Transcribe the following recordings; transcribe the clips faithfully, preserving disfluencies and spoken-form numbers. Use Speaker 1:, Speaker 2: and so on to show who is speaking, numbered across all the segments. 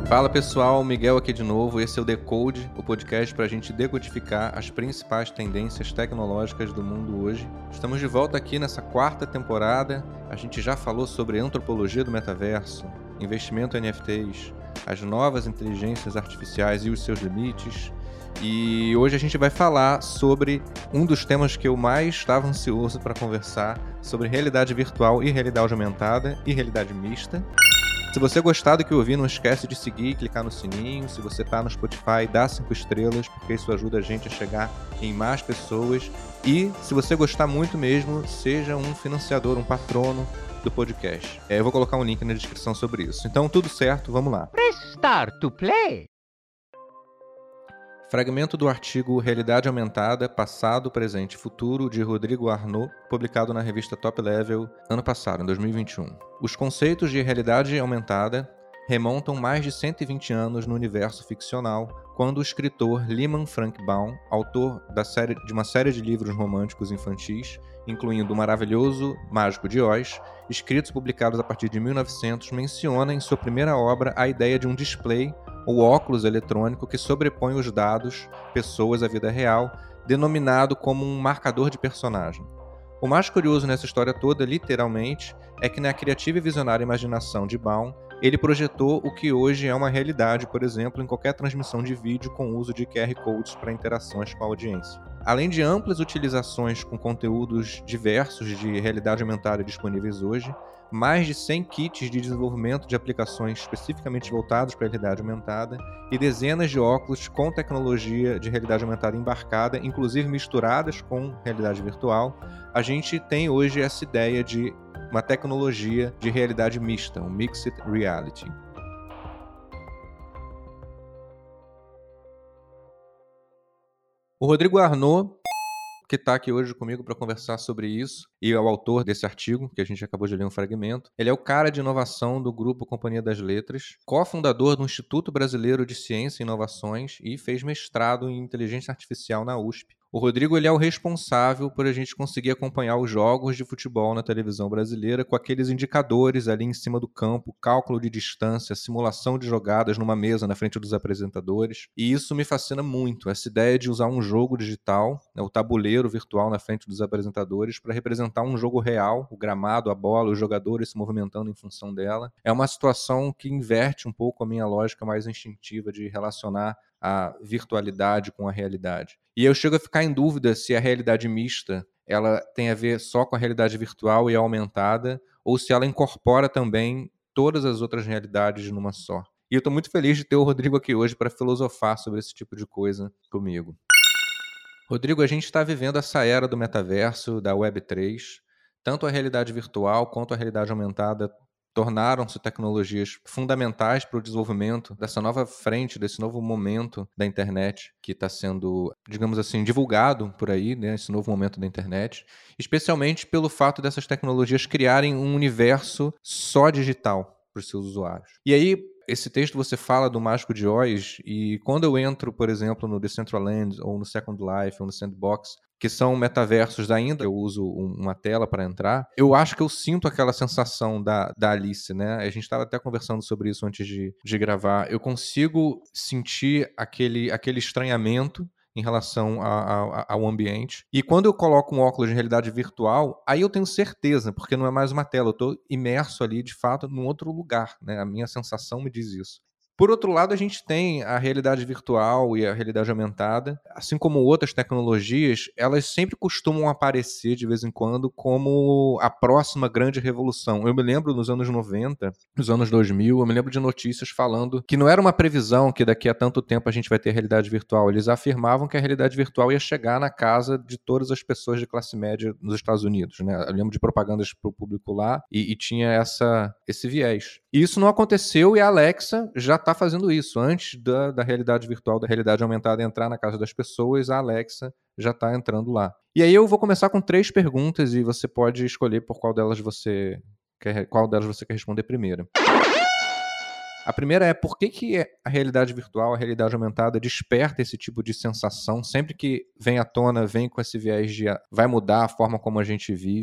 Speaker 1: Fala pessoal, Miguel aqui de novo, esse é o Decode, o podcast para a gente decodificar as principais tendências tecnológicas do mundo hoje. Estamos de volta aqui nessa quarta temporada, a gente já falou sobre antropologia do metaverso, investimento em N F Ts, as novas inteligências artificiais e os seus limites, e hoje a gente vai falar sobre um dos temas que eu mais estava ansioso para conversar, sobre realidade virtual e realidade aumentada e realidade mista. Se você gostar do que ouvir, não esquece de seguir e clicar no sininho. Se você está no Spotify, dá cinco estrelas, porque isso ajuda a gente a chegar em mais pessoas. E, se você gostar muito mesmo, seja um financiador, um patrono do podcast. É, eu vou colocar um link na descrição sobre isso. Então, tudo certo, vamos lá.
Speaker 2: Press start to play.
Speaker 1: Fragmento do artigo Realidade Aumentada, Passado, Presente e Futuro, de Rodrigo Arnaud, publicado na revista Top Level ano passado, em dois mil e vinte e um. Os conceitos de realidade aumentada remontam mais de cento e vinte anos no universo ficcional, quando o escritor Lyman Frank Baum, autor da série, de uma série de livros românticos infantis, incluindo o maravilhoso Mágico de Oz, escritos e publicados a partir de mil e novecentos, menciona em sua primeira obra a ideia de um display ou óculos eletrônico que sobrepõe os dados, pessoas à vida real, denominado como um marcador de personagem. O mais curioso nessa história toda, literalmente, é que na criativa e visionária imaginação de Baum, ele projetou o que hoje é uma realidade, por exemplo, em qualquer transmissão de vídeo com o uso de Q R Codes para interações com a audiência. Além de amplas utilizações com conteúdos diversos de realidade aumentada disponíveis hoje, mais de cem kits de desenvolvimento de aplicações especificamente voltados para a realidade aumentada e dezenas de óculos com tecnologia de realidade aumentada embarcada, inclusive misturadas com realidade virtual, a gente tem hoje essa ideia de uma tecnologia de realidade mista, um Mixed Reality. O Rodrigo Arnaud, que está aqui hoje comigo para conversar sobre isso, e é o autor desse artigo, que a gente acabou de ler um fragmento. Ele é o cara de inovação do Grupo Companhia das Letras, cofundador do Instituto Brasileiro de Ciência e Inovações e fez mestrado em Inteligência Artificial na U S P. O Rodrigo ele é o responsável por a gente conseguir acompanhar os jogos de futebol na televisão brasileira com aqueles indicadores ali em cima do campo, cálculo de distância, simulação de jogadas numa mesa na frente dos apresentadores. E isso me fascina muito, essa ideia de usar um jogo digital, né, o tabuleiro virtual na frente dos apresentadores para representar um jogo real, o gramado, a bola, os jogadores se movimentando em função dela. É uma situação que inverte um pouco a minha lógica mais instintiva de relacionar a virtualidade com a realidade. E eu chego a ficar em dúvida se a realidade mista ela tem a ver só com a realidade virtual e aumentada, ou se ela incorpora também todas as outras realidades numa só. E eu estou muito feliz de ter o Rodrigo aqui hoje para filosofar sobre esse tipo de coisa comigo. Rodrigo, a gente está vivendo essa era do metaverso, da web três. Tanto a realidade virtual quanto a realidade aumentada tornaram-se tecnologias fundamentais para o desenvolvimento dessa nova frente, desse novo momento da internet que está sendo, digamos assim, divulgado por aí, né, esse novo momento da internet, especialmente pelo fato dessas tecnologias criarem um universo só digital para os seus usuários. E aí, esse texto você fala do Mágico de Oz, e quando eu entro, por exemplo, no Decentraland, ou no Second Life, ou no Sandbox, que são metaversos ainda, eu uso um, uma tela para entrar, eu acho que eu sinto aquela sensação da, da Alice, né? A gente estava até conversando sobre isso antes de, de gravar. Eu consigo sentir aquele, aquele estranhamento em relação a, a, ao ambiente. E quando eu coloco um óculos de realidade virtual, aí eu tenho certeza, porque não é mais uma tela, eu estou imerso ali, de fato, num outro lugar, né? A minha sensação me diz isso. Por outro lado, a gente tem a realidade virtual e a realidade aumentada, assim como outras tecnologias, elas sempre costumam aparecer de vez em quando como a próxima grande revolução. Eu me lembro nos anos noventa, nos anos dois mil, eu me lembro de notícias falando que não era uma previsão que daqui a tanto tempo a gente vai ter realidade virtual. Eles afirmavam que a realidade virtual ia chegar na casa de todas as pessoas de classe média nos Estados Unidos, né? Eu lembro de propagandas para o público lá e, e tinha essa, esse viés. E isso não aconteceu, e a Alexa já está fazendo isso. Antes da, da realidade virtual, da realidade aumentada entrar na casa das pessoas, a Alexa já está entrando lá. E aí eu vou começar com três perguntas e você pode escolher por qual delas você quer, qual delas você quer responder primeiro. A primeira é: por que, que a realidade virtual, a realidade aumentada desperta esse tipo de sensação? Sempre que vem à tona, vem com esse viés de vai mudar a forma como a gente vive.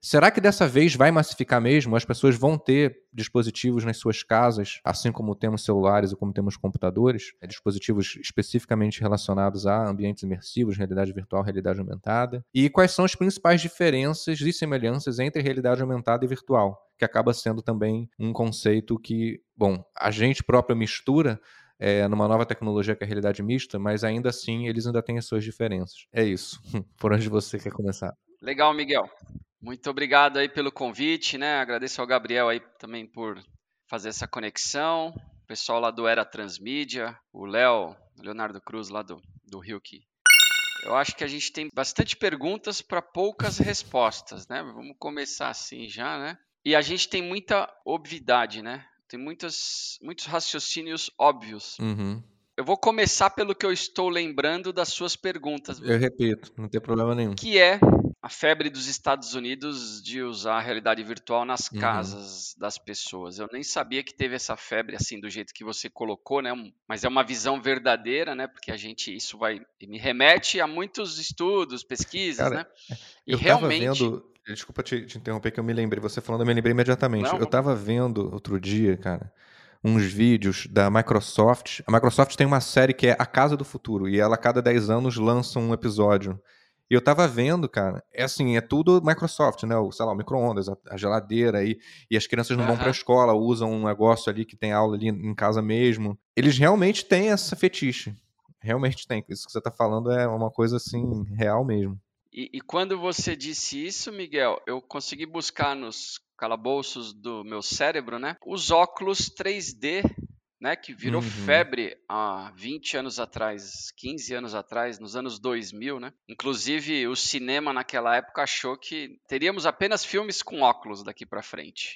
Speaker 1: Será que dessa vez vai massificar mesmo? As pessoas vão ter dispositivos nas suas casas, assim como temos celulares e como temos computadores, é, dispositivos especificamente relacionados a ambientes imersivos, realidade virtual, realidade aumentada? E quais são as principais diferenças e semelhanças entre realidade aumentada e virtual? Que acaba sendo também um conceito que, bom, a gente próprio mistura é, numa nova tecnologia que é a realidade mista, mas ainda assim eles ainda têm as suas diferenças. É isso. Por onde você quer começar?
Speaker 3: Legal, Miguel. Muito obrigado aí pelo convite, né? Agradeço ao Gabriel aí também por fazer essa conexão. O pessoal lá do Era Transmídia, o Léo, Leonardo Cruz lá do, do Rio que eu acho que a gente tem bastante perguntas para poucas respostas, né? Vamos começar assim já, né? E a gente tem muita obviedade, né? Tem muitas, muitos raciocínios óbvios.
Speaker 1: Uhum.
Speaker 3: Eu vou começar pelo que eu estou lembrando das suas perguntas.
Speaker 1: Eu repito, não tem problema nenhum.
Speaker 3: Que é a febre dos Estados Unidos de usar a realidade virtual nas
Speaker 1: Uhum.
Speaker 3: casas das pessoas. Eu nem sabia que teve essa febre assim do jeito que você colocou, né? Mas é uma visão verdadeira, né? Porque a gente isso vai me remete a muitos estudos, pesquisas,
Speaker 1: Cara,
Speaker 3: né? E
Speaker 1: eu tava
Speaker 3: realmente,
Speaker 1: vendo. Desculpa te, te interromper, que eu me lembrei. Você falando, eu me lembrei imediatamente.
Speaker 3: não,
Speaker 1: Eu tava vendo outro dia, cara, uns vídeos da Microsoft. A Microsoft tem uma série que é A Casa do Futuro, e ela a cada dez anos lança um episódio. E eu tava vendo, cara, é assim, é tudo Microsoft, né? O, sei lá, o micro-ondas, a, a geladeira, e, e as crianças não vão pra
Speaker 3: Aham.
Speaker 1: escola, usam um negócio ali que tem aula ali em casa mesmo. Eles realmente têm essa fetiche. Realmente tem. Isso que você tá falando é uma coisa, assim, real mesmo.
Speaker 3: E, e quando você disse isso, Miguel, eu consegui buscar nos calabouços do meu cérebro, né? Os óculos três D, né, que virou
Speaker 1: Uhum.
Speaker 3: febre há vinte anos atrás, quinze anos atrás, nos anos dois mil, né? Inclusive, o cinema naquela época achou que teríamos apenas filmes com óculos daqui para frente.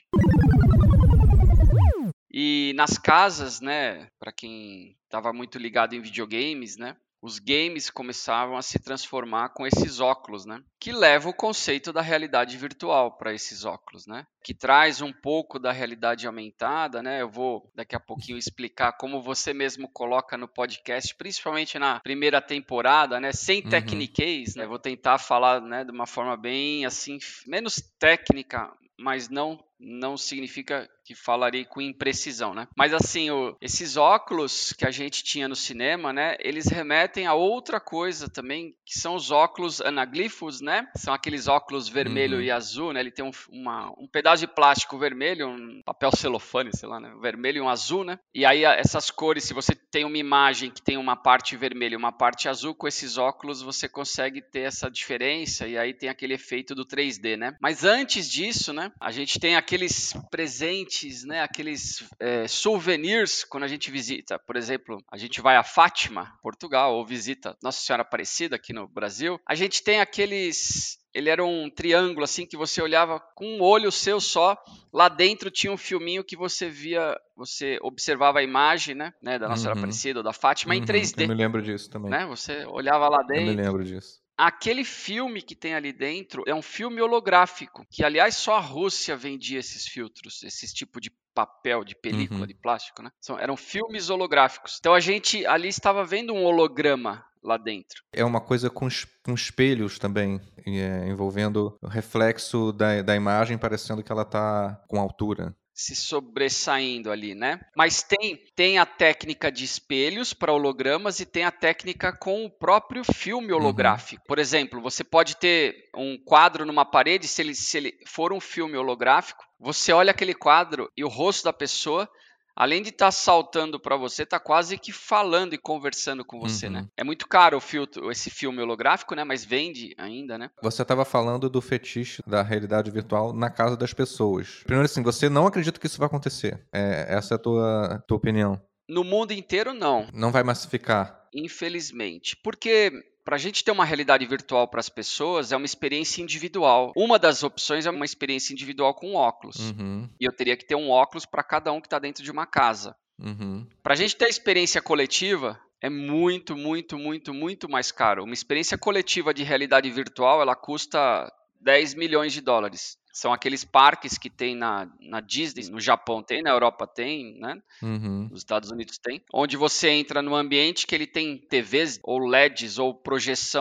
Speaker 3: E nas casas, né, para quem estava muito ligado em videogames, né, os games começavam a se transformar com esses óculos, né? Que leva o conceito da realidade virtual para esses óculos, né? Que traz um pouco da realidade aumentada, né? Eu vou daqui a pouquinho explicar como você mesmo coloca no podcast, principalmente na primeira temporada, né? Sem
Speaker 1: Uhum.
Speaker 3: techniquez, né? Vou tentar falar, né, de uma forma bem assim, menos técnica, mas não não significa que falarei com imprecisão, né? Mas assim, o, esses óculos que a gente tinha no cinema, né? Eles remetem a outra coisa também, que são os óculos anaglifos, né? São aqueles óculos vermelho
Speaker 1: Uhum.
Speaker 3: e azul, né? Ele tem um, uma, um pedaço de plástico vermelho, um papel celofane, sei lá, né? Vermelho e um azul, né? E aí essas cores, se você tem uma imagem que tem uma parte vermelha e uma parte azul, com esses óculos você consegue ter essa diferença e aí tem aquele efeito do três D, né? Mas antes disso, né? A gente tem aqueles presentes, né? Aqueles é, souvenirs quando a gente visita. Por exemplo, a gente vai a Fátima, Portugal, ou visita Nossa Senhora Aparecida aqui no Brasil. A gente tem aqueles... Ele era um triângulo assim que você olhava com um olho seu só. Lá dentro tinha um filminho que você via, você observava a imagem, né, né da Nossa Senhora
Speaker 1: Uhum.
Speaker 3: Aparecida ou da Fátima
Speaker 1: Uhum.
Speaker 3: em três D.
Speaker 1: Eu me lembro disso também.
Speaker 3: Né? Você olhava lá dentro.
Speaker 1: Eu me lembro disso.
Speaker 3: Aquele filme que tem ali dentro é um filme holográfico, que aliás só a Rússia vendia esses filtros, esses tipo de papel, de película,
Speaker 1: Uhum.
Speaker 3: de plástico, né? São, eram filmes holográficos. Então a gente ali estava vendo um holograma lá dentro.
Speaker 1: É uma coisa com, com espelhos também, é, envolvendo o reflexo da, da imagem, parecendo que ela está com altura.
Speaker 3: Se sobressaindo ali, né? Mas tem, tem a técnica de espelhos para hologramas e tem a técnica com o próprio filme holográfico. Uhum. Por exemplo, você pode ter um quadro numa parede, se ele, se ele for um filme holográfico, você olha aquele quadro e o rosto da pessoa, além de estar tá saltando para você, está quase que falando e conversando com você, uhum. né? É muito caro o filtro, esse filme holográfico, né? Mas vende ainda, né?
Speaker 1: Você estava falando do fetiche da realidade virtual na casa das pessoas. Primeiro assim, você não acredita que isso vai acontecer. É, essa é a tua, tua opinião?
Speaker 3: No mundo inteiro, não.
Speaker 1: Não vai massificar?
Speaker 3: Infelizmente. Porque... para a gente ter uma realidade virtual para as pessoas, é uma experiência individual. Uma das opções é uma experiência individual com óculos.
Speaker 1: Uhum.
Speaker 3: E eu teria que ter um óculos para cada um que está dentro de uma casa.
Speaker 1: Uhum.
Speaker 3: Para a gente ter a experiência coletiva, é muito, muito, muito, muito mais caro. Uma experiência coletiva de realidade virtual, ela custa dez milhões de dólares. São aqueles parques que tem na, na Disney, no Japão tem, na Europa tem, né?
Speaker 1: Uhum.
Speaker 3: Nos Estados Unidos tem. Onde você entra num ambiente que ele tem T Vs ou L E Ds ou projeção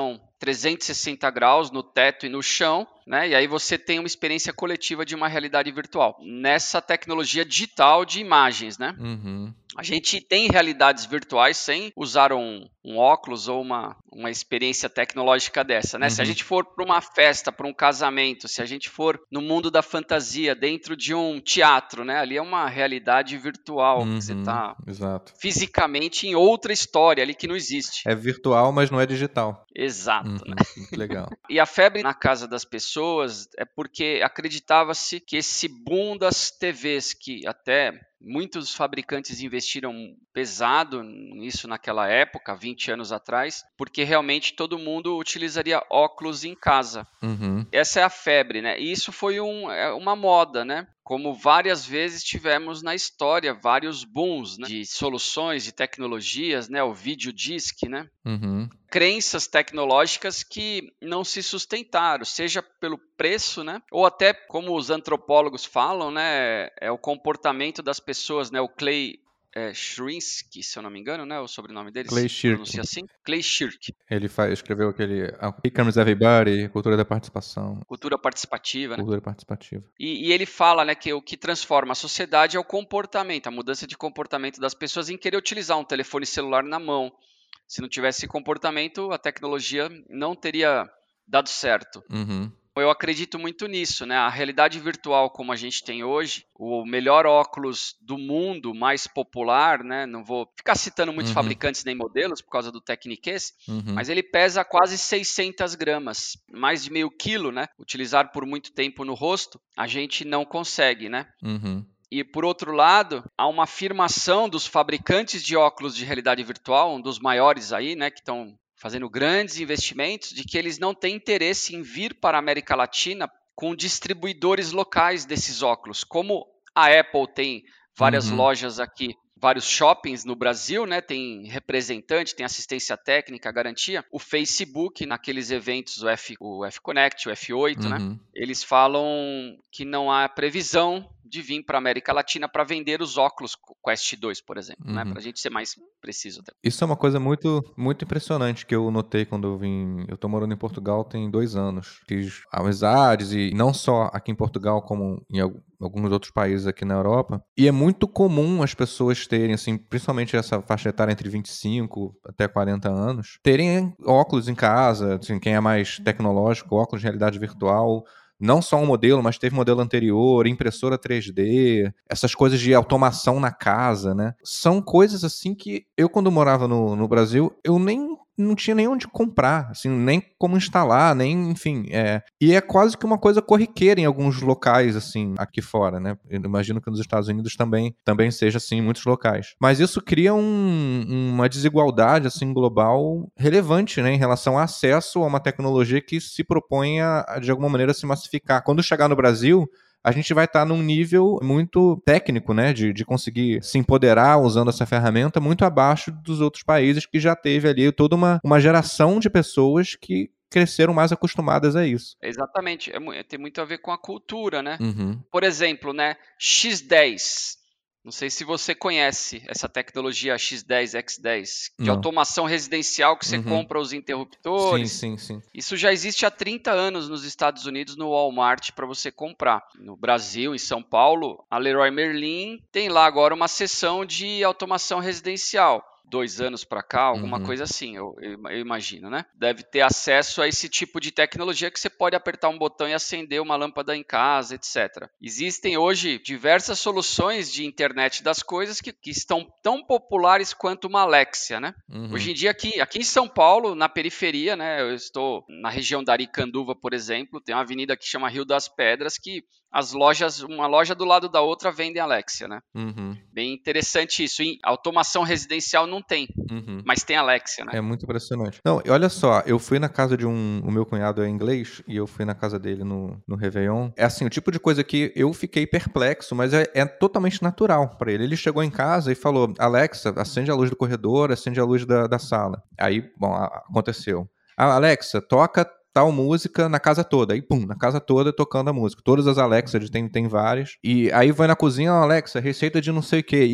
Speaker 3: trezentos e sessenta graus no teto e no chão, né? E aí você tem uma experiência coletiva de uma realidade virtual nessa tecnologia digital de imagens, né?
Speaker 1: Uhum.
Speaker 3: A gente tem realidades virtuais sem usar um, um óculos ou uma, uma experiência tecnológica dessa, né?
Speaker 1: Uhum.
Speaker 3: Se a gente for para uma festa, para um casamento, se a gente for no mundo da fantasia, dentro de um teatro, né? Ali é uma realidade virtual,
Speaker 1: Uhum.
Speaker 3: que você está fisicamente em outra história ali que não existe.
Speaker 1: É virtual, mas não é digital.
Speaker 3: Exato,
Speaker 1: uhum.
Speaker 3: né?
Speaker 1: Muito legal.
Speaker 3: E a febre na casa das pessoas é porque acreditava-se que esse boom das T Vs, que até muitos fabricantes investiram pesado nisso naquela época, vinte anos atrás, porque realmente todo mundo utilizaria óculos em casa.
Speaker 1: Uhum.
Speaker 3: Essa é a febre, né? E isso foi um, uma moda, né? Como várias vezes tivemos na história vários booms, né? De soluções, de tecnologias, né? O videodisc, né?
Speaker 1: Uhum.
Speaker 3: Crenças tecnológicas que não se sustentaram, seja pelo preço, né? Ou até, como os antropólogos falam, né? É o comportamento das pessoas, né? O Clay é, Shrinsky, se eu não me engano, né? O sobrenome dele
Speaker 1: Clay
Speaker 3: se pronuncia
Speaker 1: Shirky.
Speaker 3: assim. Clay Shirky.
Speaker 1: Ele faz, escreveu aquele Here Comes Everybody, Cultura da Participação.
Speaker 3: Cultura participativa, né?
Speaker 1: Cultura participativa.
Speaker 3: E, e ele fala, né, que o que transforma a sociedade é o comportamento, a mudança de comportamento das pessoas em querer utilizar um telefone celular na mão. Se não tivesse esse comportamento, a tecnologia não teria dado certo.
Speaker 1: Uhum.
Speaker 3: Eu acredito muito nisso, né? A realidade virtual como a gente tem hoje, o melhor óculos do mundo, mais popular, né? Não vou ficar citando muitos
Speaker 1: Uhum.
Speaker 3: fabricantes nem modelos por causa do Techniquez,
Speaker 1: Uhum.
Speaker 3: mas ele pesa quase seiscentas gramas, mais de meio quilo, né? Utilizar por muito tempo no rosto, a gente não consegue, né?
Speaker 1: Uhum.
Speaker 3: E, por outro lado, há uma afirmação dos fabricantes de óculos de realidade virtual, um dos maiores aí, né, que estão fazendo grandes investimentos, de que eles não têm interesse em vir para a América Latina com distribuidores locais desses óculos. Como a Apple tem várias
Speaker 1: Uhum.
Speaker 3: lojas aqui, vários shoppings no Brasil, né, tem representante, tem assistência técnica, garantia. O Facebook, naqueles eventos, o F, o F Connect, o F oito,
Speaker 1: Uhum.
Speaker 3: né, eles falam que não há previsão de vir para a América Latina para vender os óculos Quest dois, por exemplo,
Speaker 1: Uhum.
Speaker 3: né, para a gente ser mais preciso.
Speaker 1: Isso é uma coisa muito, muito impressionante que eu notei quando eu vim. Eu tô morando em Portugal tem dois anos. Fiz amizades, e não só aqui em Portugal, como em alguns outros países aqui na Europa. E é muito comum as pessoas terem, assim, principalmente essa faixa etária entre vinte e cinco até quarenta anos, terem óculos em casa, assim, quem é mais tecnológico, óculos de realidade virtual. Não só um modelo, mas teve modelo anterior, impressora três D, essas coisas de automação na casa, né? São coisas assim que eu, quando morava no, no Brasil, eu nem não tinha nem onde comprar, assim, nem como instalar, nem, enfim. É... E é quase que uma coisa corriqueira em alguns locais, assim, aqui fora, né? Eu imagino que nos Estados Unidos também, também seja assim em muitos locais. Mas isso cria um, uma desigualdade, assim, global relevante, né? Em relação ao acesso a uma tecnologia que se propõe a, de alguma maneira, se massificar. Quando chegar no Brasil, a gente vai estar num nível muito técnico, né, de, de conseguir se empoderar usando essa ferramenta muito abaixo dos outros países que já teve ali toda uma, uma geração de pessoas que cresceram mais acostumadas a isso.
Speaker 3: Exatamente, é, tem muito a ver com a cultura, né?
Speaker 1: Uhum.
Speaker 3: Por exemplo, né, X dez. Não sei se você conhece essa tecnologia X dez, X dez, de
Speaker 1: Não.
Speaker 3: automação residencial que você
Speaker 1: Uhum.
Speaker 3: compra os interruptores.
Speaker 1: Sim, sim, sim.
Speaker 3: Isso já existe há trinta anos nos Estados Unidos no Walmart para você comprar. No Brasil, em São Paulo, a Leroy Merlin tem lá agora uma seção de automação residencial. Dois anos para cá, alguma
Speaker 1: Uhum.
Speaker 3: coisa assim, eu, eu, eu imagino, né? Deve ter acesso a esse tipo de tecnologia que você pode apertar um botão e acender uma lâmpada em casa, etcétera. Existem hoje diversas soluções de internet das coisas que, que estão tão populares quanto uma Alexia, né?
Speaker 1: Uhum.
Speaker 3: Hoje em dia, aqui, aqui em São Paulo, na periferia, né? Eu estou na região da Aricanduva, por exemplo, tem uma avenida que chama Rio das Pedras, que as lojas, uma loja do lado da outra vendem Alexia, né?
Speaker 1: Uhum.
Speaker 3: Bem interessante isso. Em automação residencial não tem,
Speaker 1: Uhum.
Speaker 3: mas tem Alexia, né?
Speaker 1: É muito impressionante. Não, e olha só, eu fui na casa de um... O meu cunhado é inglês, e eu fui na casa dele no, no Réveillon. É assim, o tipo de coisa que eu fiquei perplexo, mas é, é totalmente natural pra ele. Ele chegou em casa e falou, Alexa, acende a luz do corredor, acende a luz da, da sala. Aí, bom, aconteceu. Ah, Alexa, toca tal música na casa toda. Aí, pum, na casa toda tocando a música. Todas as Alexas, tem, tem várias. E aí vai na cozinha, Alexa, receita de não sei o quê. E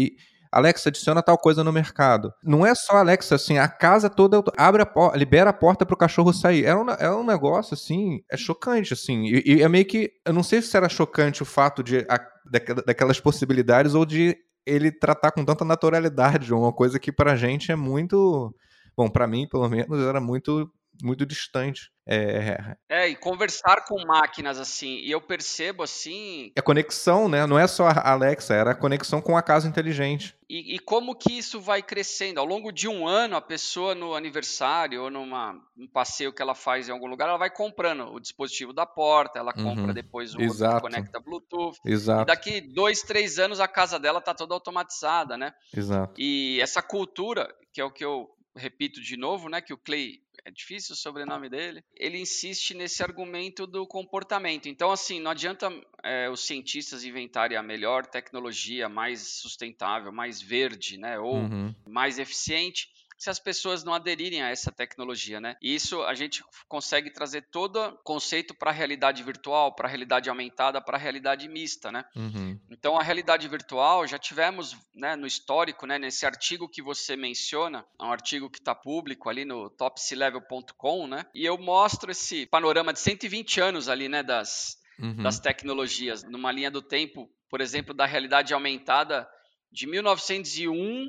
Speaker 1: Alexa, adiciona tal coisa no mercado. Não é só Alexa, assim, a casa toda abre a porta, libera a porta pro cachorro sair. É um, é um negócio, assim, é chocante, assim. E, e é meio que, eu não sei se era chocante o fato de, a, daquelas possibilidades ou de ele tratar com tanta naturalidade, uma coisa que pra gente é muito... Bom, pra mim, pelo menos, era muito, muito distante. É...
Speaker 3: é, e conversar com máquinas, assim, e eu percebo, assim...
Speaker 1: É conexão, né? Não é só a Alexa, era a conexão com a casa inteligente.
Speaker 3: E, e como que isso vai crescendo? Ao longo de um ano, a pessoa no aniversário ou numa um passeio que ela faz em algum lugar, ela vai comprando o dispositivo da porta, ela
Speaker 1: Uhum.
Speaker 3: compra depois o outro
Speaker 1: Exato.
Speaker 3: que conecta Bluetooth.
Speaker 1: Exato.
Speaker 3: E daqui dois, três anos a casa dela está toda automatizada, né?
Speaker 1: Exato.
Speaker 3: E essa cultura, que é o que eu repito de novo, né? Que o Clay, é difícil o sobrenome dele, ele insiste nesse argumento do comportamento. Então, assim, não adianta é, os cientistas inventarem a melhor tecnologia, mais sustentável, mais verde, né, ou
Speaker 1: Uhum.
Speaker 3: mais eficiente, se as pessoas não aderirem a essa tecnologia, né? E isso a gente consegue trazer todo o conceito para a realidade virtual, para a realidade aumentada, para a realidade mista, né?
Speaker 1: Uhum.
Speaker 3: Então, a realidade virtual, já tivemos, né, no histórico, né, nesse artigo que você menciona, é um artigo que está público ali no top c level ponto com, né? E eu mostro esse panorama de cento e vinte anos ali, né, das,
Speaker 1: Uhum.
Speaker 3: das tecnologias, numa linha do tempo, por exemplo, da realidade aumentada de mil novecentos e um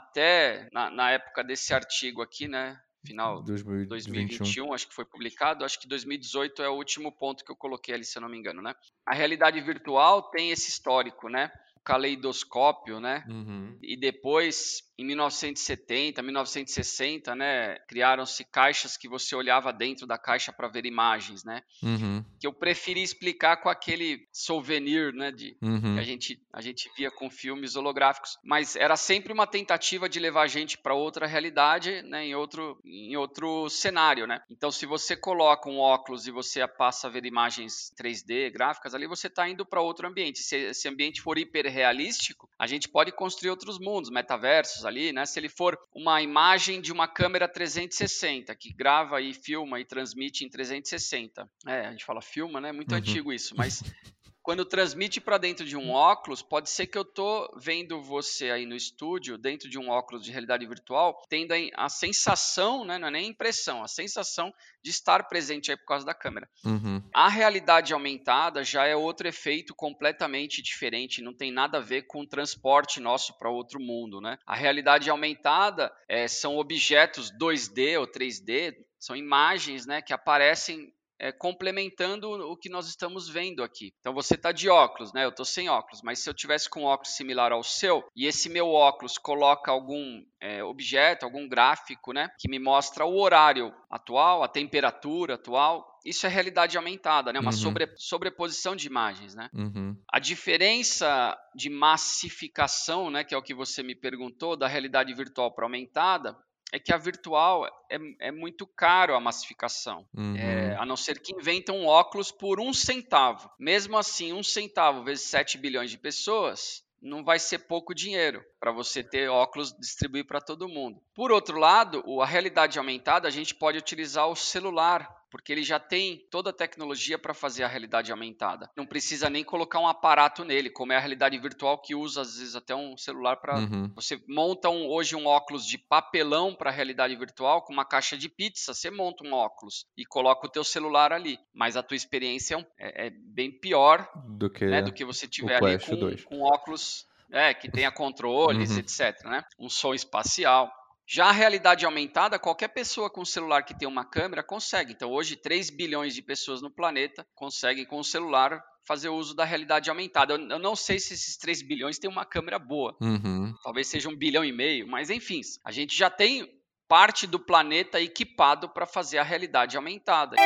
Speaker 3: até na, na época desse artigo aqui, né? Final
Speaker 1: dois mil e
Speaker 3: dois mil e vinte e um, acho que foi publicado. Acho que dois mil e dezoito é o último ponto que eu coloquei ali, se eu não me engano, né? A realidade virtual tem esse histórico, né? O caleidoscópio, né?
Speaker 1: Uhum.
Speaker 3: E depois, em mil novecentos e setenta, mil novecentos e sessenta, né? Criaram-se caixas que você olhava dentro da caixa para ver imagens, né?
Speaker 1: Uhum.
Speaker 3: Que eu preferi explicar com aquele souvenir, né, de,
Speaker 1: Uhum.
Speaker 3: que a gente, a gente via com filmes holográficos, mas era sempre uma tentativa de levar a gente para outra realidade, né, em outro, em outro cenário, né? Então, se você coloca um óculos e você passa a ver imagens três D, gráficas, ali você está indo para outro ambiente. Se esse ambiente for hiperrealístico, a gente pode construir outros mundos, metaversos ali, né? Se ele for uma imagem de uma câmera trezentos e sessenta, que grava e filma e transmite em trezentos e sessenta. É, a gente fala filma, né? Muito
Speaker 1: Uhum.
Speaker 3: antigo isso, mas quando transmite para dentro de um óculos, pode ser que eu tô vendo você aí no estúdio, dentro de um óculos de realidade virtual, tendo a sensação, né, não é nem a impressão, a sensação de estar presente aí por causa da câmera.
Speaker 1: Uhum.
Speaker 3: A realidade aumentada já é outro efeito completamente diferente, não tem nada a ver com o transporte nosso para outro mundo, né? A realidade aumentada é, são objetos dois D ou três D, são imagens, né, que aparecem é, complementando o que nós estamos vendo aqui. Então você está de óculos, né? Eu estou sem óculos, mas se eu tivesse com um óculos similar ao seu e esse meu óculos coloca algum é, objeto, algum gráfico, né, que me mostra o horário atual, a temperatura atual, isso é realidade aumentada, né? Uma
Speaker 1: Uhum.
Speaker 3: sobre, sobreposição de imagens, né?
Speaker 1: Uhum.
Speaker 3: A diferença de massificação, né, que é o que você me perguntou, da realidade virtual para aumentada, é que a virtual é, é muito caro a massificação.
Speaker 1: Uhum.
Speaker 3: É, a não ser que inventam um óculos por um centavo. Mesmo assim, um centavo vezes sete bilhões de pessoas não vai ser pouco dinheiro para você ter óculos distribuir para todo mundo. Por outro lado, a realidade aumentada, a gente pode utilizar o celular, porque ele já tem toda a tecnologia para fazer a realidade aumentada. Não precisa nem colocar um aparato nele, como é a realidade virtual que usa às vezes até um celular para...
Speaker 1: Uhum.
Speaker 3: Você monta um, hoje um óculos de papelão para a realidade virtual com uma caixa de pizza, você monta um óculos e coloca o teu celular ali, mas a tua experiência é, um, é, é bem pior
Speaker 1: Do que,
Speaker 3: né, do que você
Speaker 1: o
Speaker 3: tiver ali
Speaker 1: Quest
Speaker 3: com,
Speaker 1: dois.
Speaker 3: com óculos é, que tenha controles,
Speaker 1: Uhum.
Speaker 3: etcétera, né? Um som espacial. Já a realidade aumentada, qualquer pessoa com celular que tem uma câmera consegue. Então, hoje, três bilhões de pessoas no planeta conseguem, com o celular, fazer uso da realidade aumentada. Eu, eu não sei se esses três bilhões têm uma câmera boa.
Speaker 1: Uhum.
Speaker 3: Talvez seja um bilhão e meio, mas enfim, a gente já tem parte do planeta equipado para fazer a realidade aumentada.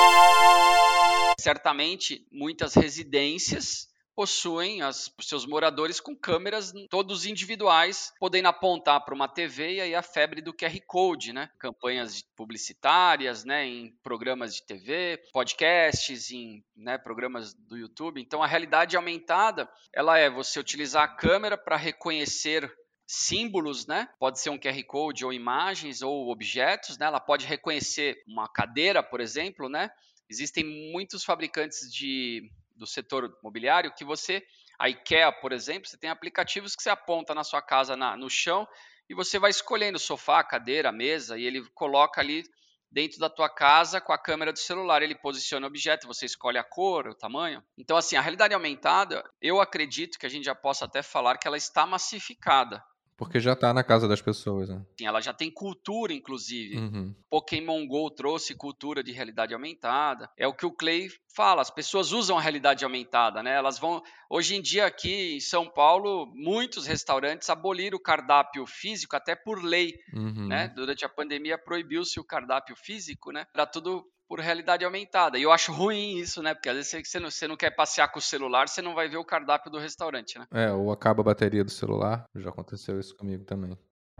Speaker 3: Certamente, muitas residências possuem as, os seus moradores com câmeras todos individuais, podendo apontar para uma T V e aí a febre do Q R Code, né? Campanhas publicitárias, né? Em programas de T V, podcasts, em né, programas do YouTube. Então, a realidade aumentada, ela é você utilizar a câmera para reconhecer símbolos, né? Pode ser um Q R Code ou imagens ou objetos, né? Ela pode reconhecer uma cadeira, por exemplo, né? Existem muitos fabricantes de do setor imobiliário que você A IKEA, por exemplo, você tem aplicativos que você aponta na sua casa, na, no chão, e você vai escolhendo o sofá, a cadeira, a mesa, e ele coloca ali dentro da tua casa com a câmera do celular. Ele posiciona o objeto, você escolhe a cor, o tamanho. Então, assim, a realidade aumentada, eu acredito que a gente já possa até falar que ela está massificada.
Speaker 1: Porque já tá na casa das pessoas, né?
Speaker 3: Ela já tem cultura, inclusive.
Speaker 1: Uhum.
Speaker 3: Pokémon Go trouxe cultura de realidade aumentada. É o que o Clay fala, as pessoas usam a realidade aumentada, né? Elas vão... Hoje em dia, aqui em São Paulo, muitos restaurantes aboliram o cardápio físico, até por lei,
Speaker 1: Uhum.
Speaker 3: né? Durante a pandemia, proibiu-se o cardápio físico, né? Era tudo por realidade aumentada. E eu acho ruim isso, né? Porque às vezes você não, você não quer passear com o celular, você não vai ver o cardápio do restaurante, né?
Speaker 1: É, ou acaba a bateria do celular. Já aconteceu isso comigo também.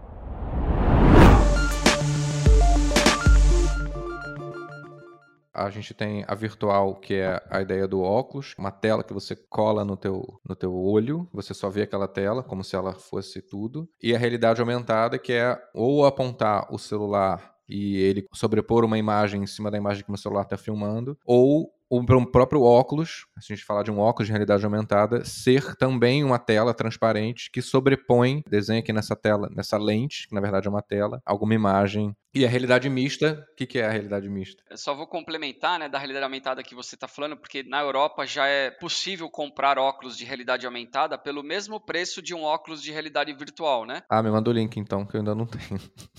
Speaker 1: A gente tem a virtual, que é a ideia do óculos, uma tela que você cola no teu, no teu olho, você só vê aquela tela, como se ela fosse tudo. E a realidade aumentada, que é ou apontar o celular e ele sobrepor uma imagem em cima da imagem que o meu celular está filmando, ou o próprio óculos, se a gente falar de um óculos de realidade aumentada, ser também uma tela transparente que sobrepõe, desenha aqui nessa tela, nessa lente, que na verdade é uma tela, alguma imagem. E a realidade mista, o que, que é a realidade mista?
Speaker 3: Eu só vou complementar, né, da realidade aumentada que você está falando, porque na Europa já é possível comprar óculos de realidade aumentada pelo mesmo preço de um óculos de realidade virtual, né?
Speaker 1: Ah, me manda o link então, que eu ainda não tenho.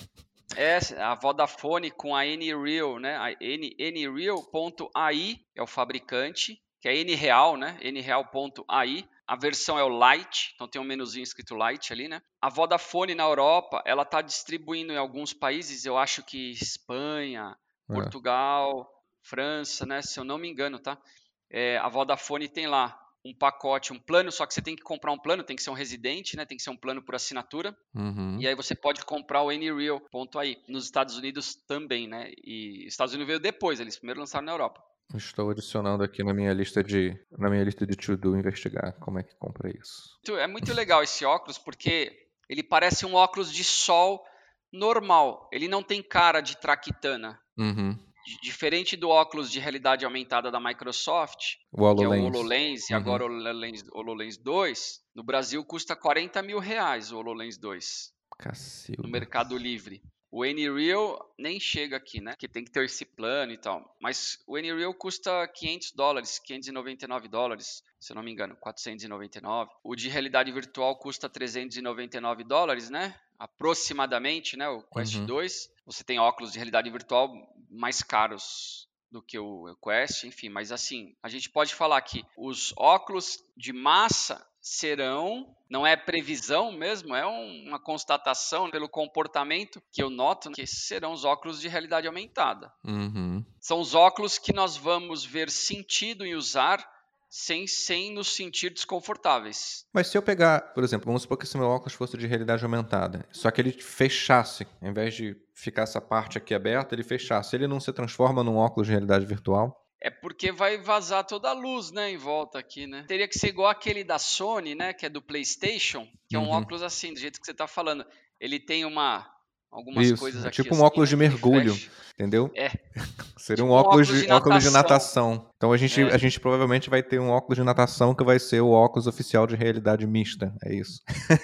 Speaker 3: É, a Vodafone com a Nreal, né? A nreal ponto a i é o fabricante, que é Nreal, né? nreal ponto a i. A versão é o Lite, então tem um menuzinho escrito Lite ali, né? A Vodafone na Europa, ela está distribuindo em alguns países, eu acho que Espanha,
Speaker 1: É.
Speaker 3: Portugal, França, né? Se eu não me engano, tá? É, a Vodafone tem lá um pacote, um plano, só que você tem que comprar um plano, tem que ser um residente, né? Tem que ser um plano por assinatura.
Speaker 1: Uhum.
Speaker 3: E aí você pode comprar o nreal ponto a i. Nos Estados Unidos também, né? E Estados Unidos veio depois, eles primeiro lançaram na Europa.
Speaker 1: Estou adicionando aqui na minha lista de na minha lista de to-do investigar como é que compra isso.
Speaker 3: É muito legal esse óculos porque ele parece um óculos de sol normal. Ele não tem cara de traquitana.
Speaker 1: Uhum.
Speaker 3: Diferente do óculos de realidade aumentada da Microsoft,
Speaker 1: O HoloLens.
Speaker 3: que é o HoloLens e
Speaker 1: Uhum.
Speaker 3: agora o HoloLens, HoloLens dois, no Brasil custa quarenta mil reais o HoloLens dois.
Speaker 1: Cacilda.
Speaker 3: No Mercado Livre. O Nreal nem chega aqui, né? Que tem que ter esse plano e tal. Mas o Nreal custa quinhentos dólares, quinhentos e noventa e nove dólares, se eu não me engano, quatrocentos e noventa e nove. O de realidade virtual custa trezentos e noventa e nove dólares, né? Aproximadamente, né? O Quest
Speaker 1: Uhum.
Speaker 3: dois. Você tem óculos de realidade virtual mais caros do que o Quest, enfim. Mas assim, a gente pode falar que os óculos de massa serão, não é previsão mesmo, é um, uma constatação pelo comportamento que eu noto, que serão os óculos de realidade aumentada.
Speaker 1: Uhum.
Speaker 3: São os óculos que nós vamos ver sentido em usar sem, sem nos sentir desconfortáveis.
Speaker 1: Mas se eu pegar, por exemplo, vamos supor que esse meu óculos fosse de realidade aumentada, só que ele fechasse, ao invés de ficar essa parte aqui aberta, ele fechasse, ele não se transforma num óculos de realidade virtual?
Speaker 3: É porque vai vazar toda a luz, né, em volta aqui, né? Teria que ser igual aquele da Sony, né, que é do PlayStation, que é um
Speaker 1: Uhum.
Speaker 3: óculos assim, do jeito que você tá falando. Ele tem uma algumas
Speaker 1: Isso,
Speaker 3: coisas
Speaker 1: é
Speaker 3: aqui
Speaker 1: tipo um
Speaker 3: assim,
Speaker 1: óculos
Speaker 3: né,
Speaker 1: de
Speaker 3: que ele
Speaker 1: mergulho,
Speaker 3: fecha.
Speaker 1: entendeu?
Speaker 3: É.
Speaker 1: Seria um
Speaker 3: Tipo um
Speaker 1: óculos,
Speaker 3: óculos
Speaker 1: de,
Speaker 3: de
Speaker 1: óculos de
Speaker 3: natação.
Speaker 1: natação. Então a gente,
Speaker 3: É.
Speaker 1: a gente provavelmente vai ter um óculos de natação que vai ser o óculos oficial de realidade mista, é isso.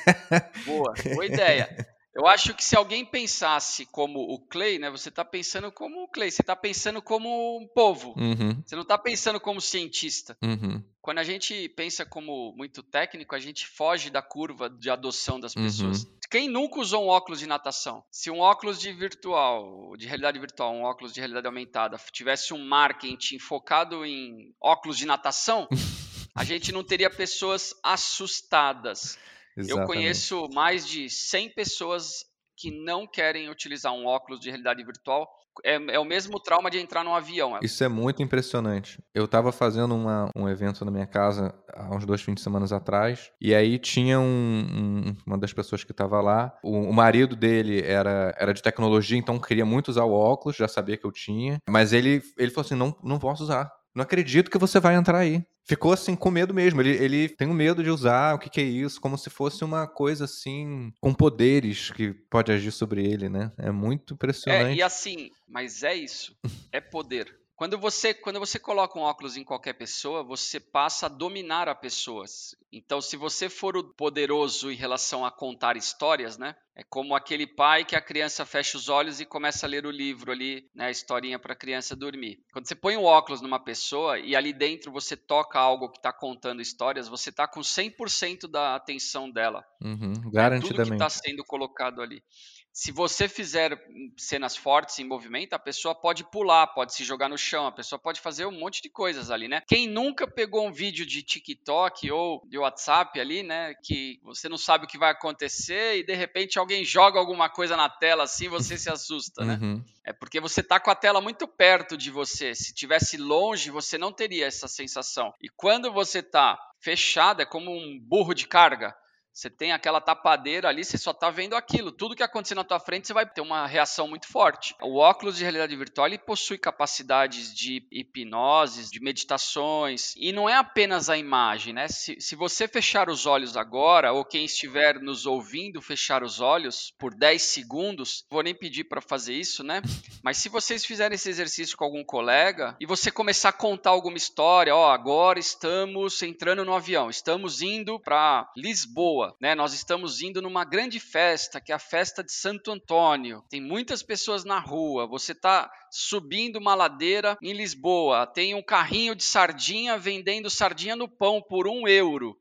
Speaker 3: Boa, boa ideia. Eu acho que se alguém pensasse como o Clay, né, você está pensando como o Clay, você está pensando como um povo.
Speaker 1: Uhum,
Speaker 3: Você não está pensando como cientista.
Speaker 1: uhum,
Speaker 3: Quando a gente pensa como muito técnico, a gente foge da curva de adoção das pessoas.
Speaker 1: uhum.
Speaker 3: Quem nunca usou um óculos de natação? Se um óculos de virtual, de realidade virtual, um óculos de realidade aumentada, tivesse um marketing focado em óculos de natação, a gente não teria pessoas assustadas. Eu
Speaker 1: Exatamente.
Speaker 3: conheço mais de cem pessoas que não querem utilizar um óculos de realidade virtual. É, é o mesmo trauma de entrar num avião.
Speaker 1: Isso é muito impressionante. Eu estava fazendo uma, um evento na minha casa há uns dois fins de semana atrás, e aí tinha um, um, uma das pessoas que estava lá, o, o marido dele era, era de tecnologia, então queria muito usar o óculos, já sabia que eu tinha, mas ele, ele falou assim, não, não posso usar. Não acredito que você vai entrar aí. Ficou assim com medo mesmo. Ele, ele tem um medo de usar, o que, que é isso? Como se fosse uma coisa assim, com poderes que pode agir sobre ele, né? É muito
Speaker 3: É, e
Speaker 1: impressionante.
Speaker 3: assim, mas é isso. É poder. Quando você, quando você coloca um óculos em qualquer pessoa, você passa a dominar a pessoa. Então, se você for o poderoso em relação a contar histórias, né? É como aquele pai que a criança fecha os olhos e começa a ler o livro ali, né? A historinha para a criança dormir. Quando você põe o óculos numa pessoa e ali dentro você toca algo que está contando histórias, você está com cem por cento da atenção dela.
Speaker 1: Uhum,
Speaker 3: Né?
Speaker 1: garantidamente.
Speaker 3: Tudo que está sendo colocado ali. Se você fizer cenas fortes em movimento, a pessoa pode pular, pode se jogar no chão, a pessoa pode fazer um monte de coisas ali, né? Quem nunca pegou um vídeo de TikTok ou de WhatsApp ali, né? Que você não sabe o que vai acontecer e de repente alguém joga alguma coisa na tela assim, você se assusta, né?
Speaker 1: Uhum.
Speaker 3: É porque você tá com a tela muito perto de você. Se tivesse longe, você não teria essa sensação. E quando você tá fechado, é como um burro de carga. Você tem aquela tapadeira ali, você só está vendo aquilo. Tudo que acontecer na tua frente, você vai ter uma reação muito forte. O óculos de realidade virtual ele possui capacidades de hipnose, de meditações. E não é apenas a imagem, né? Se, se você fechar os olhos agora, ou quem estiver nos ouvindo fechar os olhos por dez segundos, vou nem pedir para fazer isso, né? Mas se vocês fizerem esse exercício com algum colega e você começar a contar alguma história, ó, agora estamos entrando no avião, estamos indo para Lisboa. Né, nós estamos indo numa grande festa, que é a festa de Santo Antônio. Tem muitas pessoas na rua. Você está subindo uma ladeira em Lisboa. Tem um carrinho de sardinha vendendo sardinha no pão por um euro.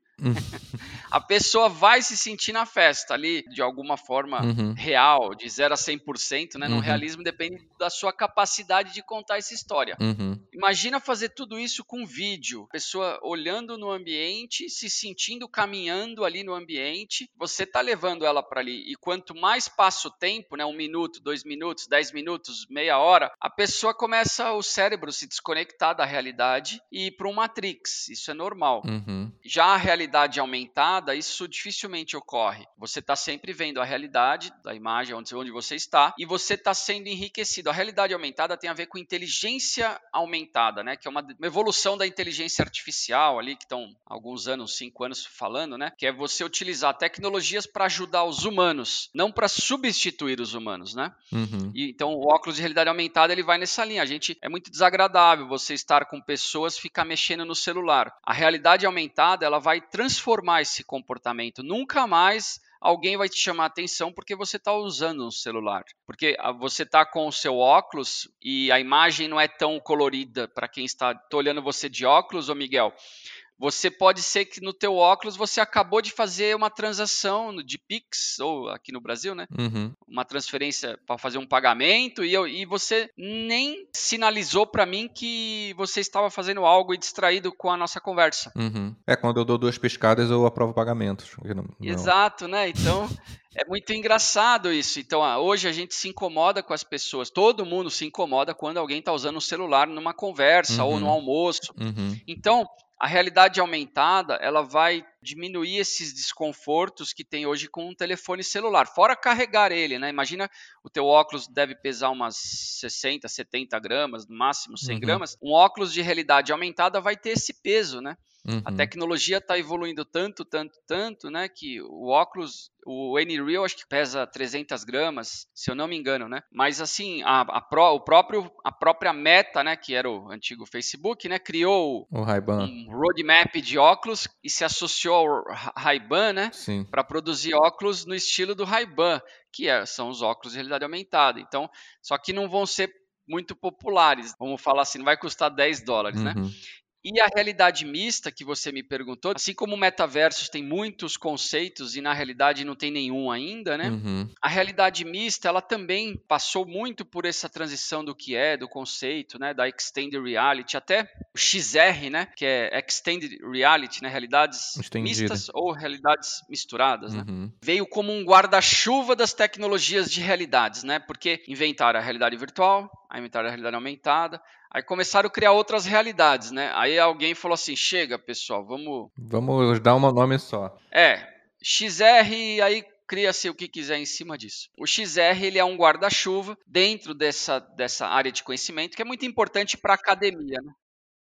Speaker 3: A pessoa vai se sentir na festa ali, de alguma forma uhum. real, de zero a cem por cento, né? Uhum. No realismo depende da sua capacidade de contar essa história.
Speaker 1: Uhum.
Speaker 3: Imagina fazer tudo isso com vídeo, a pessoa olhando no ambiente, se sentindo caminhando ali no ambiente, você tá levando ela para ali. E quanto mais passa o tempo, né? Um minuto, dois minutos, dez minutos, meia hora, a pessoa começa, o cérebro se desconectar da realidade e ir para um Matrix. Isso é normal.
Speaker 1: Uhum.
Speaker 3: Já a realidade aumentada, isso dificilmente ocorre. Você está sempre vendo a realidade da imagem onde, onde você está e você está sendo enriquecido. A realidade aumentada tem a ver com inteligência aumentada, né? Que é uma, uma evolução da inteligência artificial ali, que estão há alguns anos, cinco anos falando, né? Que é você utilizar tecnologias para ajudar os humanos, não para substituir os humanos, né?
Speaker 1: Uhum.
Speaker 3: E, então o óculos de realidade aumentada ele vai nessa linha. A gente é muito desagradável você estar com pessoas e ficar mexendo no celular. A realidade aumentada ela vai transformar esse comportamento. Nunca mais alguém vai te chamar a atenção porque você está usando um celular. Porque você está com o seu óculos e a imagem não é tão colorida para quem está tô olhando você de óculos, ô Miguel. Você pode ser que no teu óculos você acabou de fazer uma transação de Pix, ou aqui no Brasil, né?
Speaker 1: Uhum.
Speaker 3: Uma transferência para fazer um pagamento e, eu, e você nem sinalizou para mim que você estava fazendo algo e distraído com a nossa conversa.
Speaker 1: Uhum. É, quando eu dou duas piscadas eu aprovo pagamentos. Não, não.
Speaker 3: Exato, né? Então... É muito engraçado isso. Então, hoje a gente se incomoda com as pessoas. Todo mundo se incomoda quando alguém está usando o celular numa conversa
Speaker 1: uhum.
Speaker 3: ou no almoço.
Speaker 1: Uhum.
Speaker 3: Então, a realidade aumentada, ela vai diminuir esses desconfortos que tem hoje com um telefone celular. Fora carregar ele, né? Imagina, o teu óculos deve pesar umas sessenta, setenta gramas, no máximo cem
Speaker 1: uhum.
Speaker 3: gramas. Um óculos de realidade aumentada vai ter esse peso, né?
Speaker 1: Uhum.
Speaker 3: A tecnologia está evoluindo tanto, tanto, tanto, né, que o óculos, o N-Real acho que pesa trezentas gramas, se eu não me engano, né? Mas assim, a, a, Pro, o próprio, a própria Meta, né, que era o antigo Facebook, né, criou
Speaker 1: o Ray-Ban.
Speaker 3: um roadmap de óculos e se associou ao Ray-Ban, né, para produzir óculos no estilo do Ray-Ban, que é, são os óculos de realidade aumentada. Então, só que não vão ser muito populares, vamos falar assim, não vai custar dez dólares,
Speaker 1: uhum.
Speaker 3: né? E a realidade mista que você me perguntou, assim como o metaverso tem muitos conceitos e na realidade não tem nenhum ainda, né?
Speaker 1: Uhum.
Speaker 3: A realidade mista, ela também passou muito por essa transição do que é, do conceito, né? Da Extended Reality, até o X R, né? Que é Extended Reality, né? Realidades
Speaker 1: Estendida.
Speaker 3: mistas ou realidades misturadas,
Speaker 1: uhum.
Speaker 3: né? Veio como um guarda-chuva das tecnologias de realidades, né? Porque inventaram a realidade virtual, aí inventaram a realidade aumentada, aí começaram a criar outras realidades, né? Aí alguém falou assim, chega, pessoal, vamos...
Speaker 1: Vamos dar um nome só.
Speaker 3: É, X R, aí cria-se o que quiser em cima disso. O X R, ele é um guarda-chuva dentro dessa, dessa área de conhecimento, que é muito importante para a academia, né?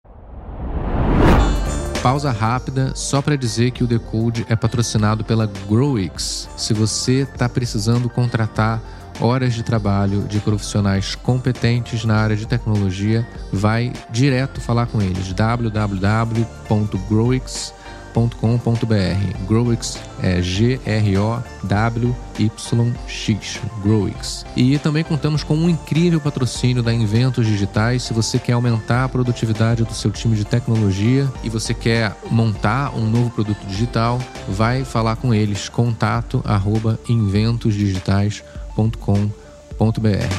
Speaker 4: Pausa rápida, só para dizer que o Decode é patrocinado pela Growix. Se você está precisando contratar horas de trabalho de profissionais competentes na área de tecnologia. Vai direto falar com eles. w w w ponto growix ponto com ponto b r. Growix é G R O W Y X, Growix. E também contamos com um incrível patrocínio da Inventos Digitais. Se você quer aumentar a produtividade do seu time de tecnologia e você quer montar um novo produto digital, vai falar com eles. Contato arroba inventos digitais ponto com ponto b r.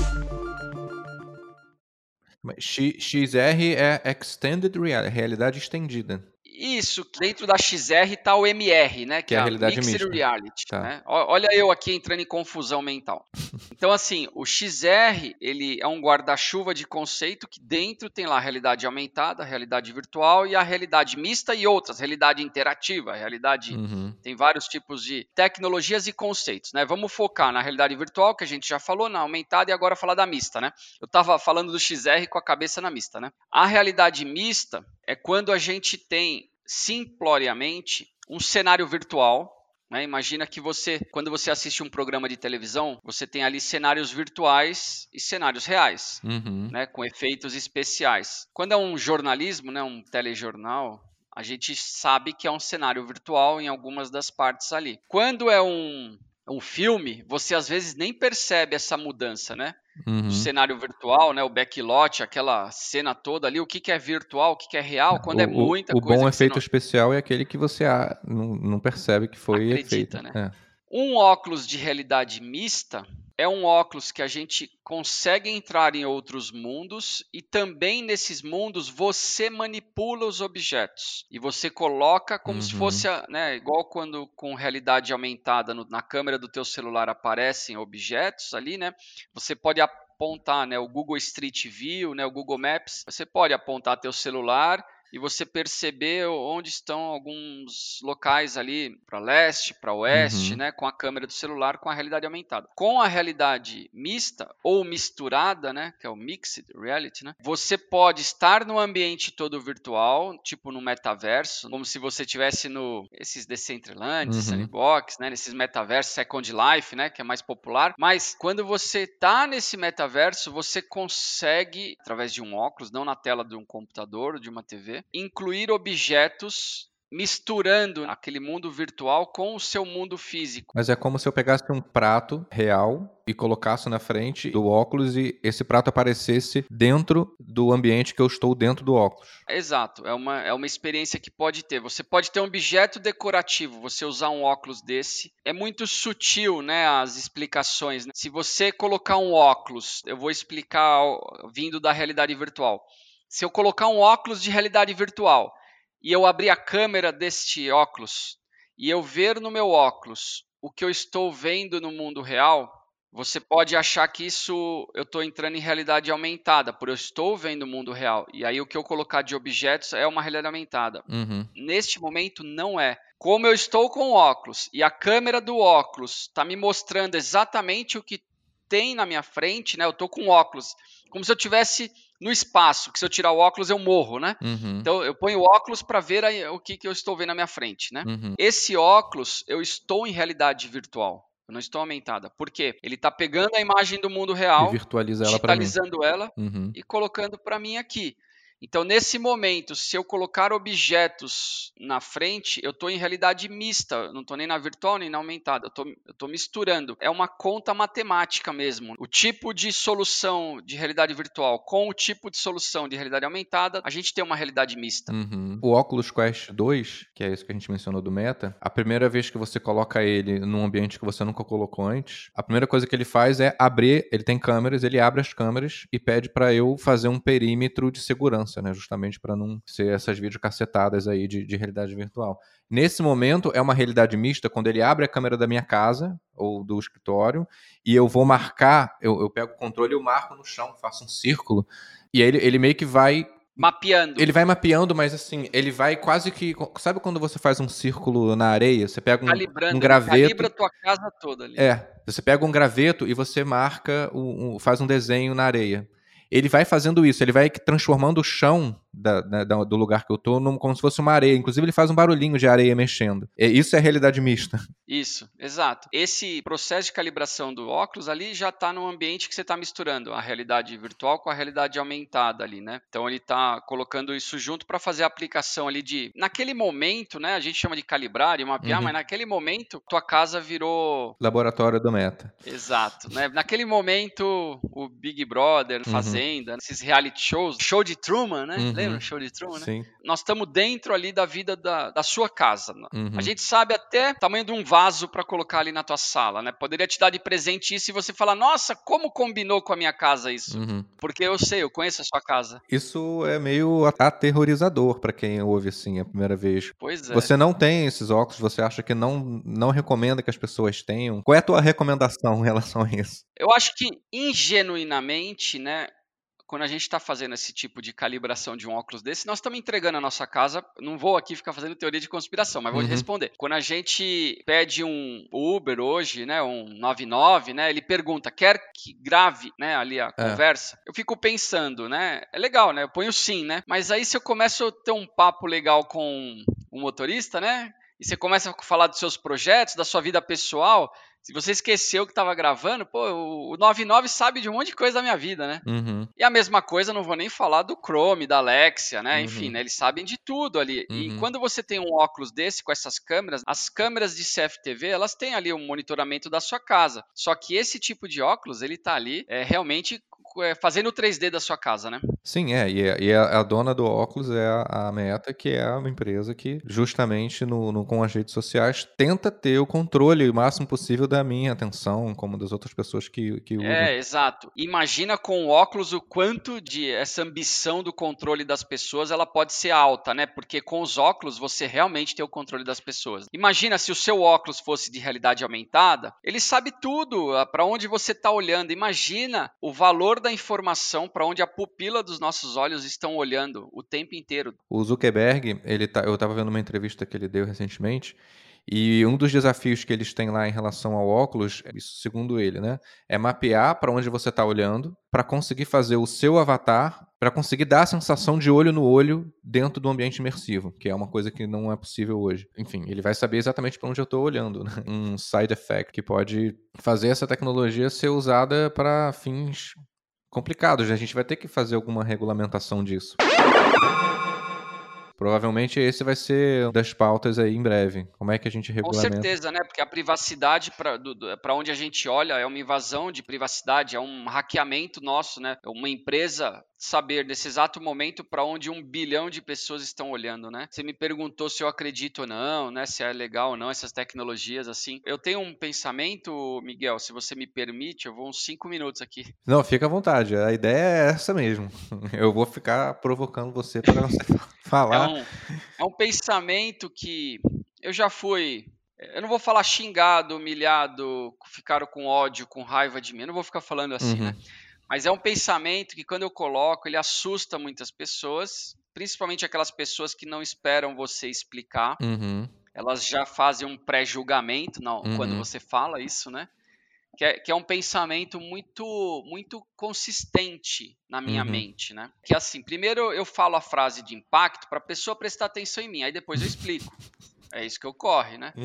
Speaker 1: X R é Extended Reality, realidade estendida.
Speaker 3: Isso, dentro da X R está o M R, né? Que,
Speaker 1: que é a realidade
Speaker 3: Mixed
Speaker 1: mista.
Speaker 3: Reality.
Speaker 1: Tá.
Speaker 3: Né? Olha eu aqui entrando em confusão mental. Então, assim, o X R ele é um guarda-chuva de conceito que dentro tem lá a realidade aumentada, a realidade virtual e a realidade mista e outras, realidade interativa, a realidade...
Speaker 1: Uhum.
Speaker 3: Tem vários tipos de tecnologias e conceitos, né? Vamos focar na realidade virtual, que a gente já falou, na aumentada, e agora falar da mista, né? Eu estava falando do X R com a cabeça na mista, né? A realidade mista é quando a gente tem, simploriamente, um cenário virtual, né? Imagina que você, quando você assiste um programa de televisão, você tem ali cenários virtuais e cenários reais,
Speaker 1: Uhum.
Speaker 3: né? Com efeitos especiais. Quando é um jornalismo, né? Um telejornal, a gente sabe que é um cenário virtual em algumas das partes ali. Quando é um, um filme, você às vezes nem percebe essa mudança, né?
Speaker 1: Uhum.
Speaker 3: O cenário virtual, né? O backlot, aquela cena toda ali, o que, que é virtual, o que, que é real, quando
Speaker 1: o,
Speaker 3: é muita
Speaker 1: o, o
Speaker 3: coisa...
Speaker 1: bom
Speaker 3: que você
Speaker 1: efeito
Speaker 3: não
Speaker 1: especial é aquele que você ah, não, não percebe que foi
Speaker 3: acredita,
Speaker 1: efeito.
Speaker 3: né?
Speaker 1: É.
Speaker 3: Um óculos de realidade mista é um óculos que a gente consegue entrar em outros mundos e também nesses mundos você manipula os objetos e você coloca como
Speaker 1: Uhum.
Speaker 3: se fosse, né, igual quando com realidade aumentada no, na câmera do teu celular aparecem objetos ali, né? Você pode apontar, né, o Google Street View, né, o Google Maps, você pode apontar teu celular e você perceber onde estão alguns locais ali para leste, para oeste,
Speaker 1: Uhum.
Speaker 3: né, com a câmera do celular, com a realidade aumentada. Com a realidade mista ou misturada, né, que é o Mixed Reality, né, você pode estar no ambiente todo virtual, tipo no metaverso, como se você estivesse no esses Decentraland,
Speaker 1: Uhum.
Speaker 3: Sandbox, né, nesses metaversos, Second Life, né, que é mais popular. Mas quando você está nesse metaverso, você consegue, através de um óculos, não na tela de um computador ou de uma T V, incluir objetos misturando aquele mundo virtual com o seu mundo físico.
Speaker 1: Mas é como se eu pegasse um prato real e colocasse na frente do óculos e esse prato aparecesse dentro do ambiente que eu estou dentro do óculos.
Speaker 3: Exato, é uma, é uma experiência que pode ter. Você pode ter um objeto decorativo, você usar um óculos desse. É muito sutil, né, as explicações. Né? Se você colocar um óculos, eu vou explicar vindo da realidade virtual. Se eu colocar um óculos de realidade virtual e eu abrir a câmera deste óculos e eu ver no meu óculos o que eu estou vendo no mundo real, você pode achar que isso eu estou entrando em realidade aumentada, porque eu estou vendo o mundo real. E aí o que eu colocar de objetos é uma realidade aumentada.
Speaker 1: Uhum.
Speaker 3: Neste momento não é. Como eu estou com o óculos e a câmera do óculos está me mostrando exatamente o que tem na minha frente, né? Eu estou com óculos, como se eu tivesse no espaço, que se eu tirar o óculos eu morro, né?
Speaker 1: Uhum.
Speaker 3: Então eu ponho o óculos para ver aí, o que, que eu estou vendo na minha frente, né?
Speaker 1: Uhum.
Speaker 3: Esse óculos, eu estou em realidade virtual. Eu não estou aumentada. Por quê? Ele está pegando a imagem do mundo real,
Speaker 1: E virtualiza ela para mim.
Speaker 3: digitalizando ela
Speaker 1: Uhum.
Speaker 3: e colocando para mim aqui. Então, nesse momento, se eu colocar objetos na frente, eu estou em realidade mista. Eu não estou nem na virtual nem na aumentada. Eu estou misturando. É uma conta matemática mesmo. O tipo de solução de realidade virtual com o tipo de solução de realidade aumentada, a gente tem uma realidade mista.
Speaker 1: Uhum. O Oculus Quest dois, que é isso que a gente mencionou do Meta, a primeira vez que você coloca ele num ambiente que você nunca colocou antes, a primeira coisa que ele faz é abrir, ele tem câmeras, ele abre as câmeras e pede para eu fazer um perímetro de segurança. Né, justamente para não ser essas videocacetadas aí de, de realidade virtual. Nesse momento, é uma realidade mista quando ele abre a câmera da minha casa ou do escritório e eu vou marcar, eu, eu pego o controle e eu marco no chão, faço um círculo e aí ele, ele meio que vai...
Speaker 3: Mapeando.
Speaker 1: Ele vai mapeando, mas assim, ele vai quase que... Sabe quando você faz um círculo na areia? Você pega um, um graveto...
Speaker 3: Calibra a tua casa toda ali.
Speaker 1: É, você pega um graveto e você marca, um, um, faz um desenho na areia. Ele vai fazendo isso, ele vai transformando o chão da, da, do lugar que eu tô num, como se fosse uma areia. Inclusive, ele faz um barulhinho de areia mexendo. Isso é realidade mista.
Speaker 3: Isso, exato. Esse processo de calibração do óculos ali já está num ambiente que você está misturando a realidade virtual com a realidade aumentada ali, né? Então ele está colocando isso junto para fazer a aplicação ali de... Naquele momento, né? A gente chama de calibrar e mapear,
Speaker 1: Uhum.
Speaker 3: mas naquele momento tua casa virou...
Speaker 1: Laboratório do Meta.
Speaker 3: Exato, né? Naquele momento o Big Brother,
Speaker 1: Uhum.
Speaker 3: Fazenda, esses reality shows, show de Truman, né?
Speaker 1: Uhum.
Speaker 3: Lembra o show de Truman, né?
Speaker 1: Sim.
Speaker 3: Nós estamos dentro ali da vida da, da sua casa.
Speaker 1: Uhum.
Speaker 3: A gente sabe até o tamanho de um vaso para colocar ali na tua sala, né? Poderia te dar de presente isso e você falar, nossa, como combinou com a minha casa isso?
Speaker 1: Uhum.
Speaker 3: Porque eu sei, eu conheço a sua casa.
Speaker 1: Isso é meio aterrorizador para quem ouve assim a primeira vez.
Speaker 3: Pois é.
Speaker 1: Você não tem esses óculos, você acha que não, não recomenda que as pessoas tenham? Qual é a tua recomendação em relação a isso?
Speaker 3: Eu acho que ingenuinamente, né? Quando a gente está fazendo esse tipo de calibração de um óculos desse, nós estamos entregando a nossa casa. Não vou aqui ficar fazendo teoria de conspiração, mas vou
Speaker 1: Uhum.
Speaker 3: responder. Quando a gente pede um Uber hoje, né, um noventa e nove, né, ele pergunta, quer que grave, né, ali a
Speaker 1: É.
Speaker 3: conversa? Eu fico pensando, né, é legal, né, eu ponho sim, né, mas aí se eu começo a ter um papo legal com o motorista, né, e você começa a falar dos seus projetos, da sua vida pessoal, se você esqueceu que estava gravando, pô, o noventa e nove sabe de um monte de coisa da minha vida, né?
Speaker 1: Uhum.
Speaker 3: E a mesma coisa, não vou nem falar do Chrome, da Alexia, né?
Speaker 1: Uhum.
Speaker 3: Enfim, né? Eles sabem de tudo ali.
Speaker 1: Uhum.
Speaker 3: E quando você tem um óculos desse com essas câmeras, as câmeras de C F T V, elas têm ali um monitoramento da sua casa. Só que esse tipo de óculos, ele tá ali é, realmente é, fazendo o três D da sua casa, né?
Speaker 1: Sim, é. E, é, e a, a dona do óculos é a, a Meta, que é uma empresa que, justamente no, no, com as redes sociais, tenta ter o controle o máximo possível da minha atenção, como das outras pessoas que, que usam.
Speaker 3: É, exato. Imagina com o óculos o quanto de essa ambição do controle das pessoas ela pode ser alta, né? Porque com os óculos você realmente tem o controle das pessoas. Imagina se o seu óculos fosse de realidade aumentada, ele sabe tudo, para onde você está olhando. Imagina o valor da informação para onde a pupila dos nossos olhos estão olhando o tempo inteiro.
Speaker 1: O Zuckerberg, ele tá, eu estava vendo uma entrevista que ele deu recentemente, e um dos desafios que eles têm lá em relação ao óculos, isso segundo ele, né, é mapear para onde você está olhando, para conseguir fazer o seu avatar, para conseguir dar a sensação de olho no olho dentro do ambiente imersivo, que é uma coisa que não é possível hoje. Enfim, ele vai saber exatamente para onde eu estou olhando, né? Um side effect que pode fazer essa tecnologia ser usada para fins complicados, né? A gente vai ter que fazer alguma regulamentação disso. Provavelmente esse vai ser das pautas aí em breve. Como é que a gente
Speaker 3: Com
Speaker 1: regulamenta?
Speaker 3: certeza, né? Porque a privacidade para onde a gente olha é uma invasão de privacidade, é um hackeamento nosso, né? É uma empresa saber nesse exato momento para onde um bilhão de pessoas estão olhando, né? Você me perguntou se eu acredito ou não, né? Se é legal ou não essas tecnologias assim. Eu tenho um pensamento, Miguel, se você me permite, eu vou uns cinco minutos aqui.
Speaker 1: Não, fica à vontade. A ideia é essa mesmo. Eu vou ficar provocando você para você falar.
Speaker 3: É um, é um pensamento que eu já fui... Eu não vou falar xingado, humilhado, ficaram com ódio, com raiva de mim. Eu não vou ficar falando assim,
Speaker 1: Uhum.
Speaker 3: né? Mas é um pensamento que quando eu coloco, ele assusta muitas pessoas, principalmente aquelas pessoas que não esperam você explicar.
Speaker 1: Uhum.
Speaker 3: Elas já fazem um pré-julgamento não,
Speaker 1: Uhum.
Speaker 3: quando você fala isso, né? Que é, que é um pensamento muito, muito consistente na minha
Speaker 1: Uhum.
Speaker 3: mente, né? Que assim, primeiro eu falo a frase de impacto para a pessoa prestar atenção em mim, aí depois eu explico. É isso que ocorre, né?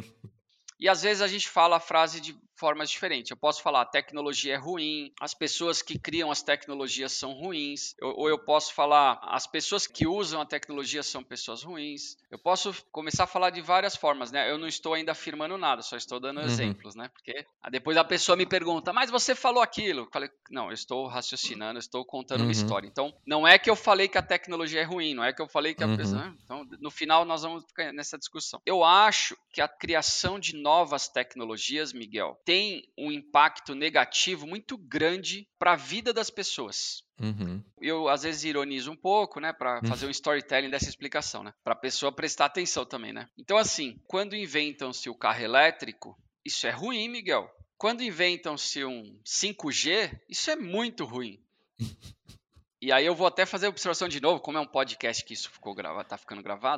Speaker 3: E às vezes a gente fala a frase de formas diferentes. Eu posso falar a tecnologia é ruim, as pessoas que criam as tecnologias são ruins, eu, ou eu posso falar as pessoas que usam a tecnologia são pessoas ruins. Eu posso começar a falar de várias formas, né? Eu não estou ainda afirmando nada, só estou dando
Speaker 1: Uhum.
Speaker 3: exemplos, né? Porque depois a pessoa me pergunta, mas você falou aquilo? Eu falei, não, eu estou raciocinando, eu estou contando
Speaker 1: Uhum.
Speaker 3: uma história. Então, não é que eu falei que a tecnologia é ruim, não é que eu falei que a
Speaker 1: Uhum.
Speaker 3: pessoa... Então, no final nós vamos ficar nessa discussão. Eu acho que a criação de novas tecnologias, Miguel, tem um impacto negativo muito grande para a vida das pessoas.
Speaker 1: Uhum.
Speaker 3: Eu, às vezes, ironizo um pouco, né, para fazer um storytelling dessa explicação, né, para a pessoa prestar atenção também, né. Então, assim, quando inventam-se o carro elétrico, isso é ruim, Miguel. Quando inventam-se um cinco G, isso é muito ruim. E aí eu vou até fazer a observação de novo, como é um podcast que isso ficou gravado, tá ficando gravado, né?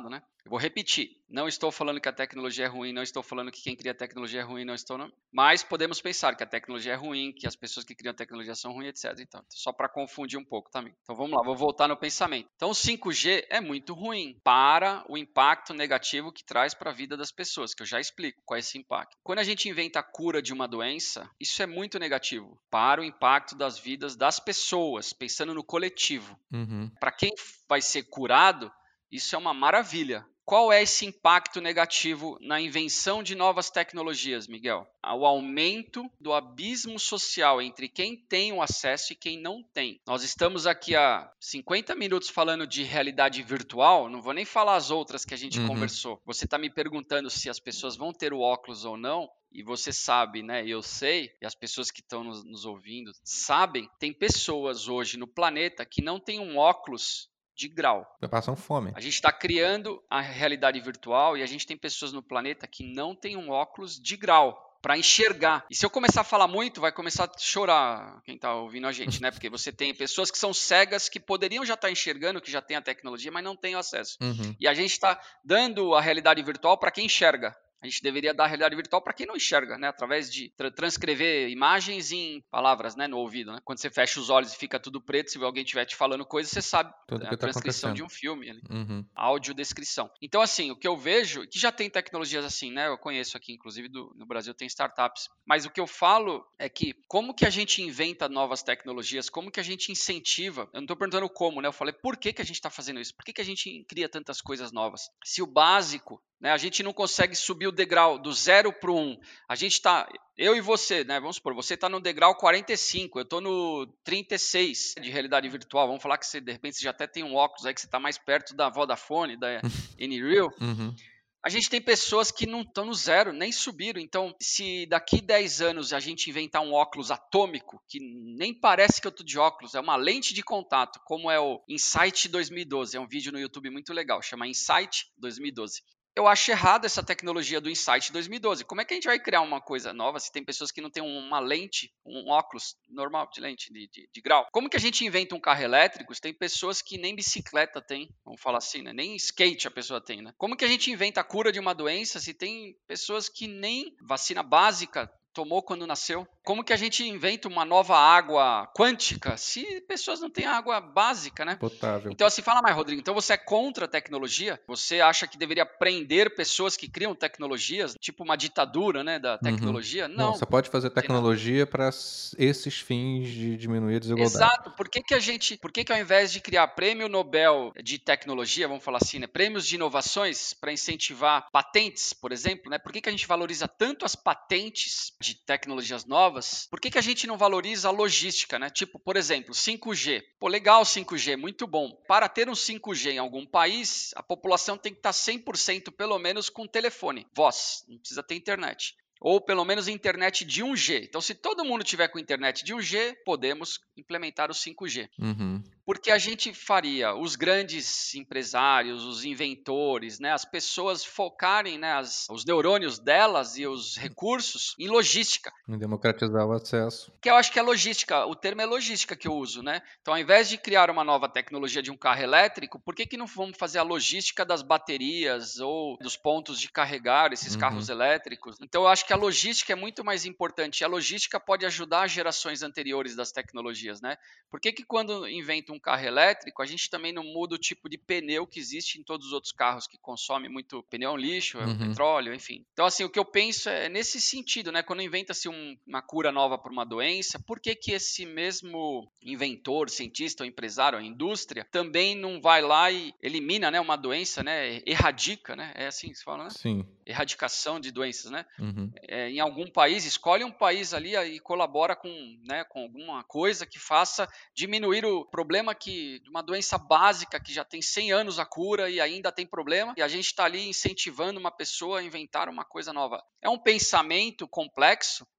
Speaker 3: vou repetir. Não estou falando que a tecnologia é ruim, não estou falando que quem cria a tecnologia é ruim, não estou... Não. Mas podemos pensar que a tecnologia é ruim, que as pessoas que criam a tecnologia são ruins, etcétera. Então, só para confundir um pouco também. Então vamos lá, vou voltar no pensamento. Então o cinco G é muito ruim para o impacto negativo que traz para a vida das pessoas, que eu já explico qual é esse impacto. Quando a gente inventa a cura de uma doença, isso é muito negativo para o impacto das vidas das pessoas, pensando no coletivo.
Speaker 1: Uhum.
Speaker 3: Para quem vai ser curado, isso é uma maravilha. Qual é esse impacto negativo na invenção de novas tecnologias, Miguel? O aumento do abismo social entre quem tem o acesso e quem não tem. Nós estamos aqui há cinquenta minutos falando de realidade virtual, não vou nem falar as outras que a gente
Speaker 1: Uhum.
Speaker 3: conversou. Você está me perguntando se as pessoas vão ter o óculos ou não. E você sabe, né? Eu sei, e as pessoas que estão nos, nos ouvindo sabem, tem pessoas hoje no planeta que não têm um óculos de grau.
Speaker 1: Passam fome.
Speaker 3: A gente está criando a realidade virtual e a gente tem pessoas no planeta que não têm um óculos de grau para enxergar. E se eu começar a falar muito, vai começar a chorar quem está ouvindo a gente, né? Porque você tem pessoas que são cegas que poderiam já estar enxergando, que já tem a tecnologia, mas não têm acesso.
Speaker 1: Uhum.
Speaker 3: E a gente está dando a realidade virtual para quem enxerga. A gente deveria dar a realidade virtual para quem não enxerga, né? Através de tra- transcrever imagens em palavras, né? No ouvido, né? Quando você fecha os olhos e fica tudo preto, se alguém estiver te falando coisa, você sabe.
Speaker 1: Tudo
Speaker 3: É
Speaker 1: que
Speaker 3: a
Speaker 1: tá
Speaker 3: transcrição
Speaker 1: acontecendo.
Speaker 3: de um filme, né?
Speaker 1: Uhum.
Speaker 3: Audiodescrição. Então, assim, o que eu vejo, que já tem tecnologias assim, né? Eu conheço aqui, inclusive, do, no Brasil tem startups. Mas o que eu falo é que como que a gente inventa novas tecnologias, como que a gente incentiva, eu não estou perguntando como, né? Eu falei, por que, que a gente está fazendo isso? Por que, que a gente cria tantas coisas novas? Se o básico, né? A gente não consegue subir o degrau do zero para o um. A gente está, eu e você, né? Vamos supor, você está no degrau quarenta e cinco, eu estou no trinta e seis de realidade virtual. Vamos falar que você, de repente, você já até tem um óculos aí que você está mais perto da Vodafone, da N-Real.
Speaker 1: Uhum.
Speaker 3: A gente tem pessoas que não estão no zero, nem subiram. Então, se daqui dez anos a gente inventar um óculos atômico, que nem parece que eu estou de óculos, é uma lente de contato, como é o Insight dois mil e doze. É um vídeo no YouTube muito legal, chama Insight dois mil e doze. Eu acho errado essa tecnologia do Insight dois mil e doze. Como é que a gente vai criar uma coisa nova se tem pessoas que não têm uma lente, um óculos normal de lente, de, de, de grau? Como que a gente inventa um carro elétrico se tem pessoas que nem bicicleta têm? Vamos falar assim, né? Nem skate a pessoa tem, né? Como que a gente inventa a cura de uma doença se tem pessoas que nem vacina básica tomou quando nasceu? Como que a gente inventa uma nova água quântica se pessoas não têm água básica, né?
Speaker 1: Potável.
Speaker 3: Então, assim, fala mais, Rodrigo. Então, você é contra a tecnologia? Você acha que deveria prender pessoas que criam tecnologias, tipo uma ditadura, né, da tecnologia?
Speaker 1: Não,
Speaker 3: Não.
Speaker 1: você pode fazer
Speaker 3: tem nada.
Speaker 1: tecnologia para esses fins de diminuir a desigualdade.
Speaker 3: Exato. Por que que a gente, por que que ao invés de criar prêmio Nobel de tecnologia, vamos falar assim, né, prêmios de inovações para incentivar patentes, por exemplo, né? Por que que a gente valoriza tanto as patentes de tecnologias novas? Por que que a gente não valoriza a logística, né? Tipo, por exemplo, cinco G. Pô, legal cinco G, muito bom. Para ter um cinco G em algum país, a população tem que estar cem por cento pelo menos com telefone, voz, não precisa ter internet. Ou pelo menos internet de um G. Então, se todo mundo tiver com internet de um G, podemos implementar o cinco G.
Speaker 1: Uhum.
Speaker 3: Porque a gente faria os grandes empresários, os inventores, né, as pessoas focarem, né, as, os neurônios delas e os recursos em logística.
Speaker 1: E democratizar o acesso.
Speaker 3: Que eu acho que é logística, o termo é logística que eu uso, né? Então, ao invés de criar uma nova tecnologia de um carro elétrico, por que que não vamos fazer a logística das baterias ou dos pontos de carregar esses
Speaker 1: Uhum.
Speaker 3: carros elétricos? Então, eu acho que a logística é muito mais importante. E a logística pode ajudar as gerações anteriores das tecnologias, né? Por que que quando inventa um carro elétrico, a gente também não muda o tipo de pneu que existe em todos os outros carros que consomem muito pneu, é um lixo, é um
Speaker 1: Uhum.
Speaker 3: petróleo, enfim. Então, assim, o que eu penso é nesse sentido, né? Quando inventa-se um, uma cura nova para uma doença, por que que esse mesmo inventor, cientista, ou empresário, ou indústria, também não vai lá e elimina, né, uma doença, né? Erradica, né? É assim que se fala, né?
Speaker 1: Sim.
Speaker 3: Erradicação de doenças, né?
Speaker 1: Uhum.
Speaker 3: É, em algum país, escolhe um país ali e colabora com, né, com alguma coisa que faça diminuir o problema que, de uma doença básica que já tem cem anos a cura e ainda tem problema, e a gente está ali incentivando uma pessoa a inventar uma coisa nova. É um pensamento complexo,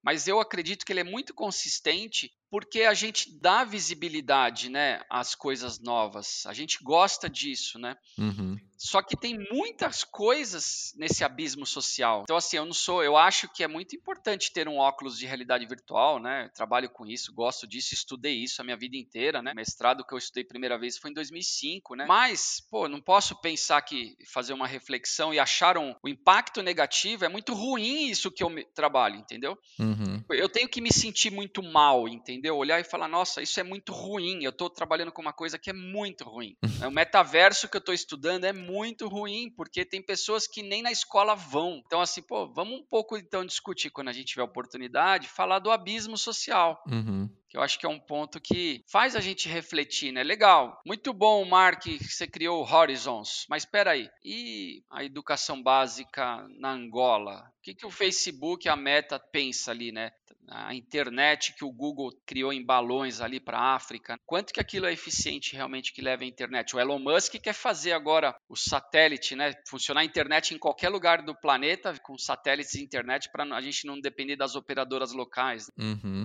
Speaker 3: mas eu acredito que ele é muito consistente porque a gente dá visibilidade, né, às coisas novas. A gente gosta disso, né?
Speaker 1: Uhum.
Speaker 3: Só que tem muitas coisas nesse abismo social. Então, assim, eu não sou. Eu acho que é muito importante ter um óculos de realidade virtual, né? Eu trabalho com isso, gosto disso, estudei isso a minha vida inteira, né? O mestrado que eu estudei primeira vez foi em dois mil e cinco, né? Mas, pô, não posso pensar que fazer uma reflexão e achar um, o impacto negativo é muito ruim isso que eu me, trabalho, entendeu?
Speaker 1: Uhum.
Speaker 3: Eu tenho que me sentir muito mal, entendeu? Olhar e falar, nossa, isso é muito ruim. Eu estou trabalhando com uma coisa que é muito ruim. O metaverso que eu estou estudando é muito ruim, porque tem pessoas que nem na escola vão. Então, assim, pô, vamos um pouco então discutir quando a gente tiver oportunidade, falar do abismo social.
Speaker 1: Uhum.
Speaker 3: Que eu acho que é um ponto que faz a gente refletir, né? Legal, muito bom, Mark, que você criou o Horizons, mas espera aí, e a educação básica na Angola? O que, que o Facebook, a Meta pensa ali, né? A internet que o Google criou em balões ali para a África, quanto que aquilo é eficiente realmente que leva a internet? O Elon Musk quer fazer agora o satélite, né? Funcionar a internet em qualquer lugar do planeta com satélites de internet para a gente não depender das operadoras locais.
Speaker 1: Uhum.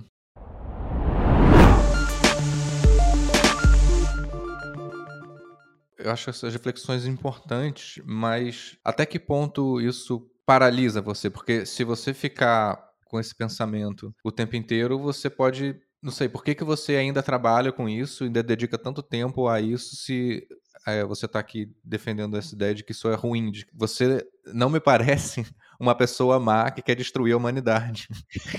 Speaker 1: Eu acho essas reflexões importantes, mas até que ponto isso paralisa você? Porque se você ficar com esse pensamento o tempo inteiro, você pode. Não sei, por que, que você ainda trabalha com isso, ainda dedica tanto tempo a isso, se é, você está aqui defendendo essa ideia de que isso é ruim? De que você não me parece uma pessoa má que quer destruir a humanidade.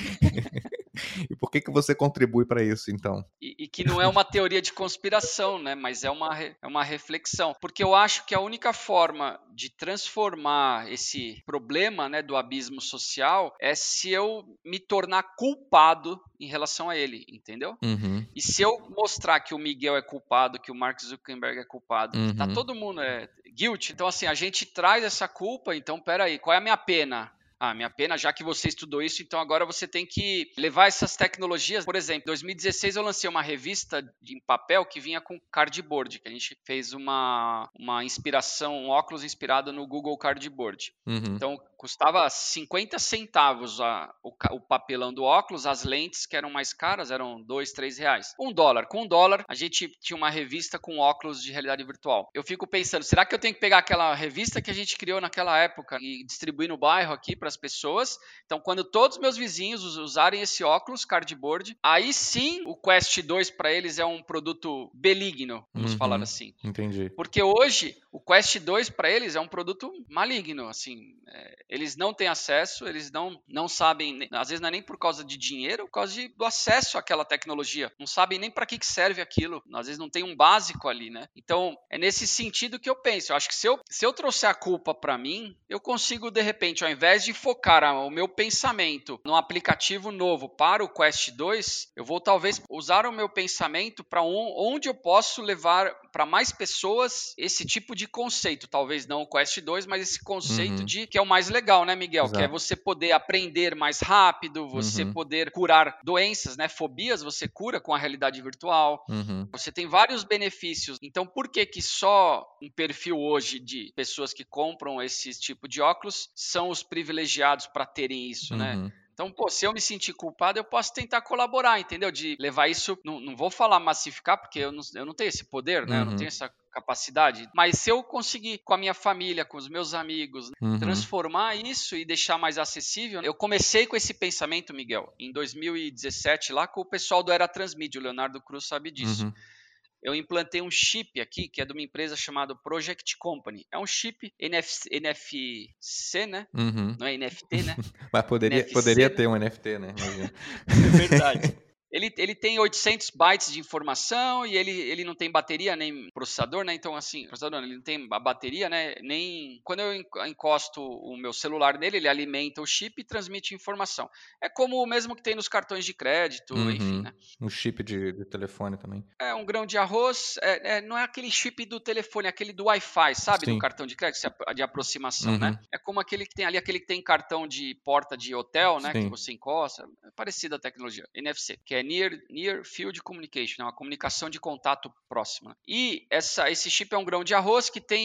Speaker 1: E por que, que você contribui para isso, então?
Speaker 3: E, e que não é uma teoria de conspiração, né? Mas é uma, re- é uma reflexão. Porque eu acho que a única forma de transformar esse problema, né, do abismo social é se eu me tornar culpado em relação a ele, entendeu?
Speaker 1: Uhum,
Speaker 3: E se eu mostrar que o Miguel é culpado, que o Mark Zuckerberg é culpado, que tá
Speaker 1: uhum,
Speaker 3: todo mundo é guilty, então assim, a gente traz essa culpa, então peraí, qual é a minha pena? Ah, minha pena, já que você estudou isso, então agora você tem que levar essas tecnologias. Por exemplo, em dois mil e dezesseis eu lancei uma revista de- em papel que vinha com cardboard, que a gente fez uma, uma inspiração, um óculos inspirado no Google Cardboard.
Speaker 1: uhum,
Speaker 3: Então, custava cinquenta centavos a, o, ca- o papelão do óculos, as lentes que eram mais caras eram dois, três reais. Um dólar. Com um dólar, a gente tinha uma revista com óculos de realidade virtual. Eu fico pensando, será que eu tenho que pegar aquela revista que a gente criou naquela época e distribuir no bairro aqui para as pessoas? Então, quando todos meus vizinhos us- usarem esse óculos cardboard, aí sim o Quest dois para eles é um produto benigno, vamos falar
Speaker 1: uhum.
Speaker 3: assim.
Speaker 1: Entendi.
Speaker 3: Porque hoje o Quest dois para eles é um produto maligno, assim, é, eles não têm acesso, eles não, não sabem, ne- às vezes não é nem por causa de dinheiro, é por causa de, do acesso àquela tecnologia, não sabem nem para que, que serve aquilo, às vezes não tem um básico ali, né? Então é nesse sentido que eu penso, eu acho que se eu, se eu trouxer a culpa para mim, eu consigo de repente, ao invés de focar a- o meu pensamento num aplicativo novo para o Quest dois, eu vou talvez usar o meu pensamento para onde eu posso levar para mais pessoas esse tipo de conceito. Talvez não o Quest dois, mas esse conceito
Speaker 1: Uhum.
Speaker 3: de que é o mais legal, né, Miguel? Que é
Speaker 1: Exato.
Speaker 3: você poder aprender mais rápido, você
Speaker 1: Uhum,
Speaker 3: poder curar doenças, né? Fobias você cura com a realidade virtual.
Speaker 1: uhum,
Speaker 3: Você tem vários benefícios. Então, por que que só um perfil hoje de pessoas que compram esse tipo de óculos são os privilegiados para terem isso, né?
Speaker 1: uhum,
Speaker 3: Então, pô, se eu me sentir culpado, eu posso tentar colaborar, entendeu? De levar isso, não, não vou falar massificar, porque eu não, eu não tenho esse poder, né? Eu não
Speaker 1: uhum,
Speaker 3: tenho essa capacidade. Mas se eu conseguir, com a minha família, com os meus amigos,
Speaker 1: uhum,
Speaker 3: transformar isso e deixar mais acessível. Eu comecei com esse pensamento, Miguel, em dois mil e dezessete, lá com o pessoal do Era Transmídia, o Leonardo Cruz sabe disso.
Speaker 1: uhum.
Speaker 3: Eu implantei um chip aqui, que é de uma empresa chamada Project Company. É um chip N F, N F C, né?
Speaker 1: Uhum.
Speaker 3: Não é N F T, né?
Speaker 1: Mas poderia, poderia
Speaker 3: N F C, né?
Speaker 1: ter um N F T, né? Imagina.
Speaker 3: É verdade. Ele, ele tem oitocentos bytes de informação e ele, ele não tem bateria nem processador, né? Então, assim, processador não, ele não tem a bateria, né? Nem. Quando eu encosto o meu celular nele, ele alimenta o chip e transmite informação. É como o mesmo que tem nos cartões de crédito, enfim,
Speaker 1: Uhum.
Speaker 3: né?
Speaker 1: Um chip de, de telefone também.
Speaker 3: É um grão de arroz, é, é, não é aquele chip do telefone, é aquele do Wi-Fi, sabe? Do
Speaker 1: Sim.
Speaker 3: cartão de crédito, de aproximação, né?
Speaker 1: Uhum.
Speaker 3: É como aquele que tem ali, aquele que tem cartão de porta de hotel, né? Que
Speaker 1: Sim.
Speaker 3: você encosta. É parecida a tecnologia. N F C, que é Near, Near Field Communication, é uma comunicação de contato próxima. E essa, esse chip é um grão de arroz que tem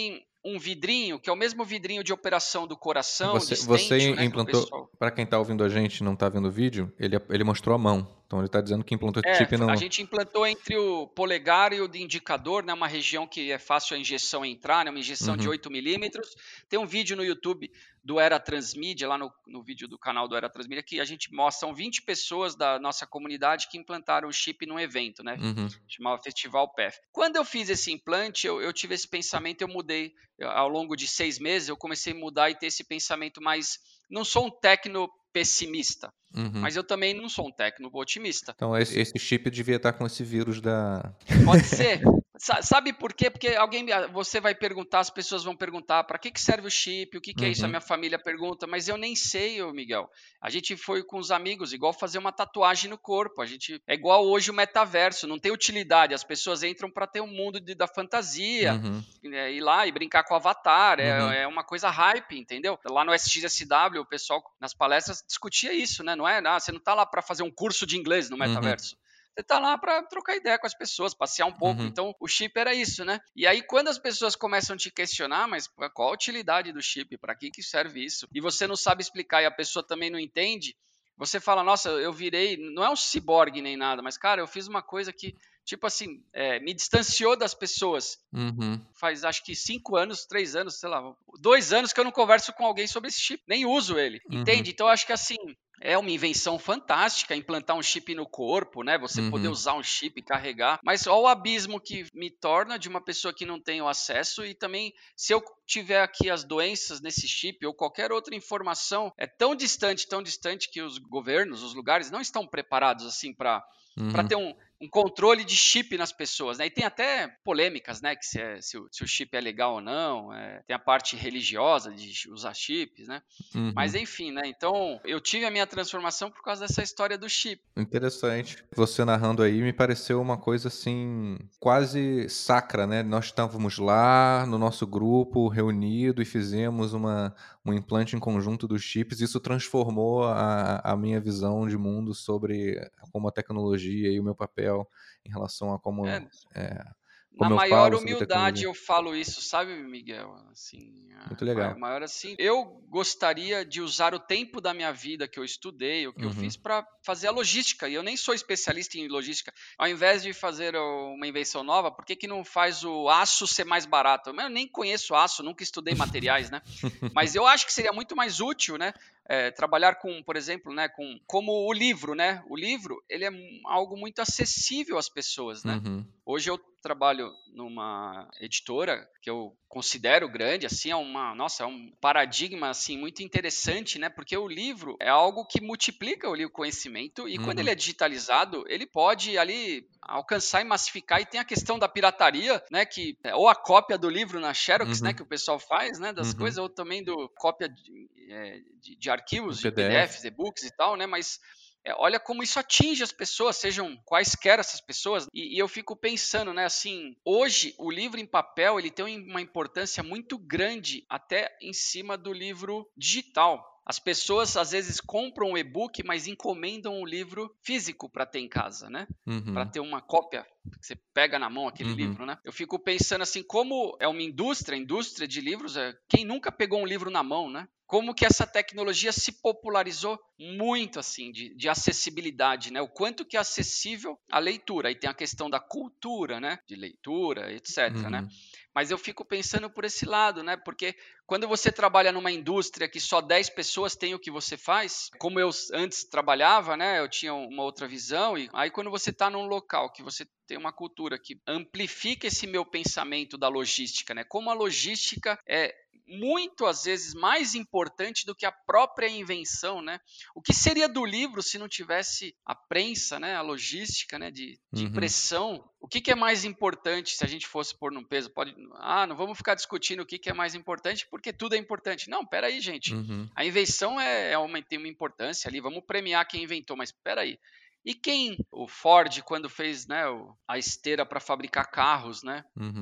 Speaker 3: um vidrinho, que é o mesmo vidrinho de operação do coração,
Speaker 1: Você,
Speaker 3: de
Speaker 1: você
Speaker 3: stent, né, que o
Speaker 1: implantou,
Speaker 3: pessoal...
Speaker 1: para quem está ouvindo a gente e não está vendo o vídeo, ele, ele mostrou a mão. Então ele está dizendo que implantou
Speaker 3: É,
Speaker 1: chip
Speaker 3: a
Speaker 1: no...
Speaker 3: gente implantou entre o polegar e o de indicador, né, uma região que é fácil a injeção entrar, né, uma injeção de
Speaker 1: Uhum.
Speaker 3: oito milímetros. Tem um vídeo no YouTube do Era Transmídia, lá no, no vídeo do canal do Era Transmídia, que a gente mostra, são vinte pessoas da nossa comunidade que implantaram o chip num evento, né,
Speaker 1: Uhum.
Speaker 3: chamava Festival P E F. Quando eu fiz esse implante, eu, eu tive esse pensamento, eu mudei. Eu, ao longo de seis meses, eu comecei a mudar e ter esse pensamento mais... Não sou um tecno pessimista,
Speaker 1: Uhum.
Speaker 3: mas eu também não sou um tecno otimista.
Speaker 1: Então esse, esse chip devia estar com esse vírus da...
Speaker 3: Pode ser. Sa- Sabe por quê? Porque alguém, você vai perguntar, as pessoas vão perguntar para que, que serve o chip, o que, que é isso? A
Speaker 1: Uhum.
Speaker 3: minha família pergunta, mas eu nem sei, ô Miguel. A gente foi com os amigos, igual fazer uma tatuagem no corpo. A gente é igual hoje o metaverso, não tem utilidade. As pessoas entram para ter um mundo de, da fantasia,
Speaker 1: Uhum.
Speaker 3: né, ir lá e brincar com o avatar.
Speaker 1: Uhum.
Speaker 3: É, é uma coisa hype, entendeu? Lá no S X S W, o pessoal nas palestras discutia isso, né? Não é? Ah, você não está lá para fazer um curso de inglês no
Speaker 1: Uhum.
Speaker 3: metaverso. Você tá lá para trocar ideia com as pessoas, passear um pouco.
Speaker 1: Uhum.
Speaker 3: Então, o chip era isso, né? E aí, quando as pessoas começam a te questionar, mas qual a utilidade do chip? Para que, que serve isso? E você não sabe explicar e a pessoa também não entende, você fala, nossa, eu virei... Não é um ciborgue nem nada, mas, cara, eu fiz uma coisa que, tipo assim, é, me distanciou das pessoas.
Speaker 1: Uhum.
Speaker 3: Faz, acho que cinco anos, três anos, sei lá, dois anos que eu não converso com alguém sobre esse chip. Nem uso ele,
Speaker 1: Uhum.
Speaker 3: entende? Então, eu acho que, assim... É uma invenção fantástica implantar um chip no corpo, né? Você poder
Speaker 1: Uhum.
Speaker 3: usar um chip e carregar. Mas olha o abismo que me torna de uma pessoa que não tem o acesso. E também, se eu tiver aqui as doenças nesse chip ou qualquer outra informação, é tão distante, tão distante que os governos, os lugares não estão preparados assim para para
Speaker 1: Uhum.
Speaker 3: ter um, um controle de chip nas pessoas, né? E tem até polêmicas, né? Que se, é, se, o, se o chip é legal ou não. É, tem a parte religiosa de usar chips, né?
Speaker 1: Uhum.
Speaker 3: Mas enfim, né? Então, eu tive a minha transformação por causa dessa história do chip.
Speaker 1: Interessante. Você narrando aí me pareceu uma coisa assim, quase sacra, né? Nós estávamos lá no nosso grupo, reunido e fizemos uma, um implante em conjunto dos chips. Isso transformou a, a minha visão de mundo sobre como a tecnologia e o meu papel em relação a como,
Speaker 3: É,
Speaker 1: é,
Speaker 3: na
Speaker 1: como eu
Speaker 3: maior
Speaker 1: falo sobre
Speaker 3: humildade
Speaker 1: tecnologia.
Speaker 3: eu falo isso, sabe, Miguel? Assim,
Speaker 1: Muito
Speaker 3: a ma-
Speaker 1: legal.
Speaker 3: maior assim, eu gostaria de usar o tempo da minha vida que eu estudei, o que eu
Speaker 1: Uhum.
Speaker 3: fiz para fazer a logística. E eu nem sou especialista em logística. Ao invés de fazer uma invenção nova, por que que não faz o aço ser mais barato? Eu nem conheço aço, nunca estudei materiais, né? Mas eu acho que seria muito mais útil, né? É, trabalhar com, por exemplo, né, com como o livro, né? O livro, ele é algo muito acessível às pessoas, né?
Speaker 1: Uhum.
Speaker 3: Hoje eu trabalho numa editora que eu considero grande, assim, é uma, nossa, é um paradigma assim muito interessante, né? Porque o livro é algo que multiplica o conhecimento e quando
Speaker 1: Uhum.
Speaker 3: ele é digitalizado, ele pode ali alcançar e massificar. E tem a questão da pirataria, né? Que ou a cópia do livro na Xerox,
Speaker 1: Uhum.
Speaker 3: né? Que o pessoal faz, né? Das
Speaker 1: Uhum.
Speaker 3: coisas, ou também do cópia de, é, de, de arquivos,
Speaker 1: O
Speaker 3: de
Speaker 1: P D F.
Speaker 3: P D Fs, e-books e tal, né? Mas é, olha como isso atinge as pessoas, sejam quaisquer essas pessoas. E, e eu fico pensando, né, assim, hoje o livro em papel ele tem uma importância muito grande até em cima do livro digital. As pessoas às vezes compram o e-book, mas encomendam o livro físico para ter em casa, né?
Speaker 1: Uhum.
Speaker 3: Para ter uma cópia que você pega na mão aquele
Speaker 1: Uhum.
Speaker 3: livro, né? Eu fico pensando assim, como é uma indústria, indústria de livros, é, quem nunca pegou um livro na mão, né? Como que essa tecnologia se popularizou muito, assim, de, de acessibilidade, né? O quanto que é acessível a leitura. Aí tem a questão da cultura, né? De leitura, etc, né?
Speaker 1: Uhum.
Speaker 3: Mas eu fico pensando por esse lado, né? Porque quando você trabalha numa indústria que só dez pessoas têm o que você faz, como eu antes trabalhava, né? Eu tinha uma outra visão. E aí quando você está num local que você tem uma cultura que amplifica esse meu pensamento da logística, né? Como a logística é muito, às vezes, mais importante do que a própria invenção, né? O que seria do livro se não tivesse a prensa, né? A logística, né? De, de
Speaker 1: Uhum.
Speaker 3: impressão. O que, que é mais importante se a gente fosse pôr num peso? Pode, ah, não vamos ficar discutindo o que, que é mais importante, porque tudo é importante. Não, peraí, gente.
Speaker 1: Uhum.
Speaker 3: A invenção é, é uma, tem uma importância ali, vamos premiar quem inventou, mas peraí. E quem, o Ford, quando fez, né, a esteira para fabricar carros, né?
Speaker 1: Uhum.
Speaker 3: O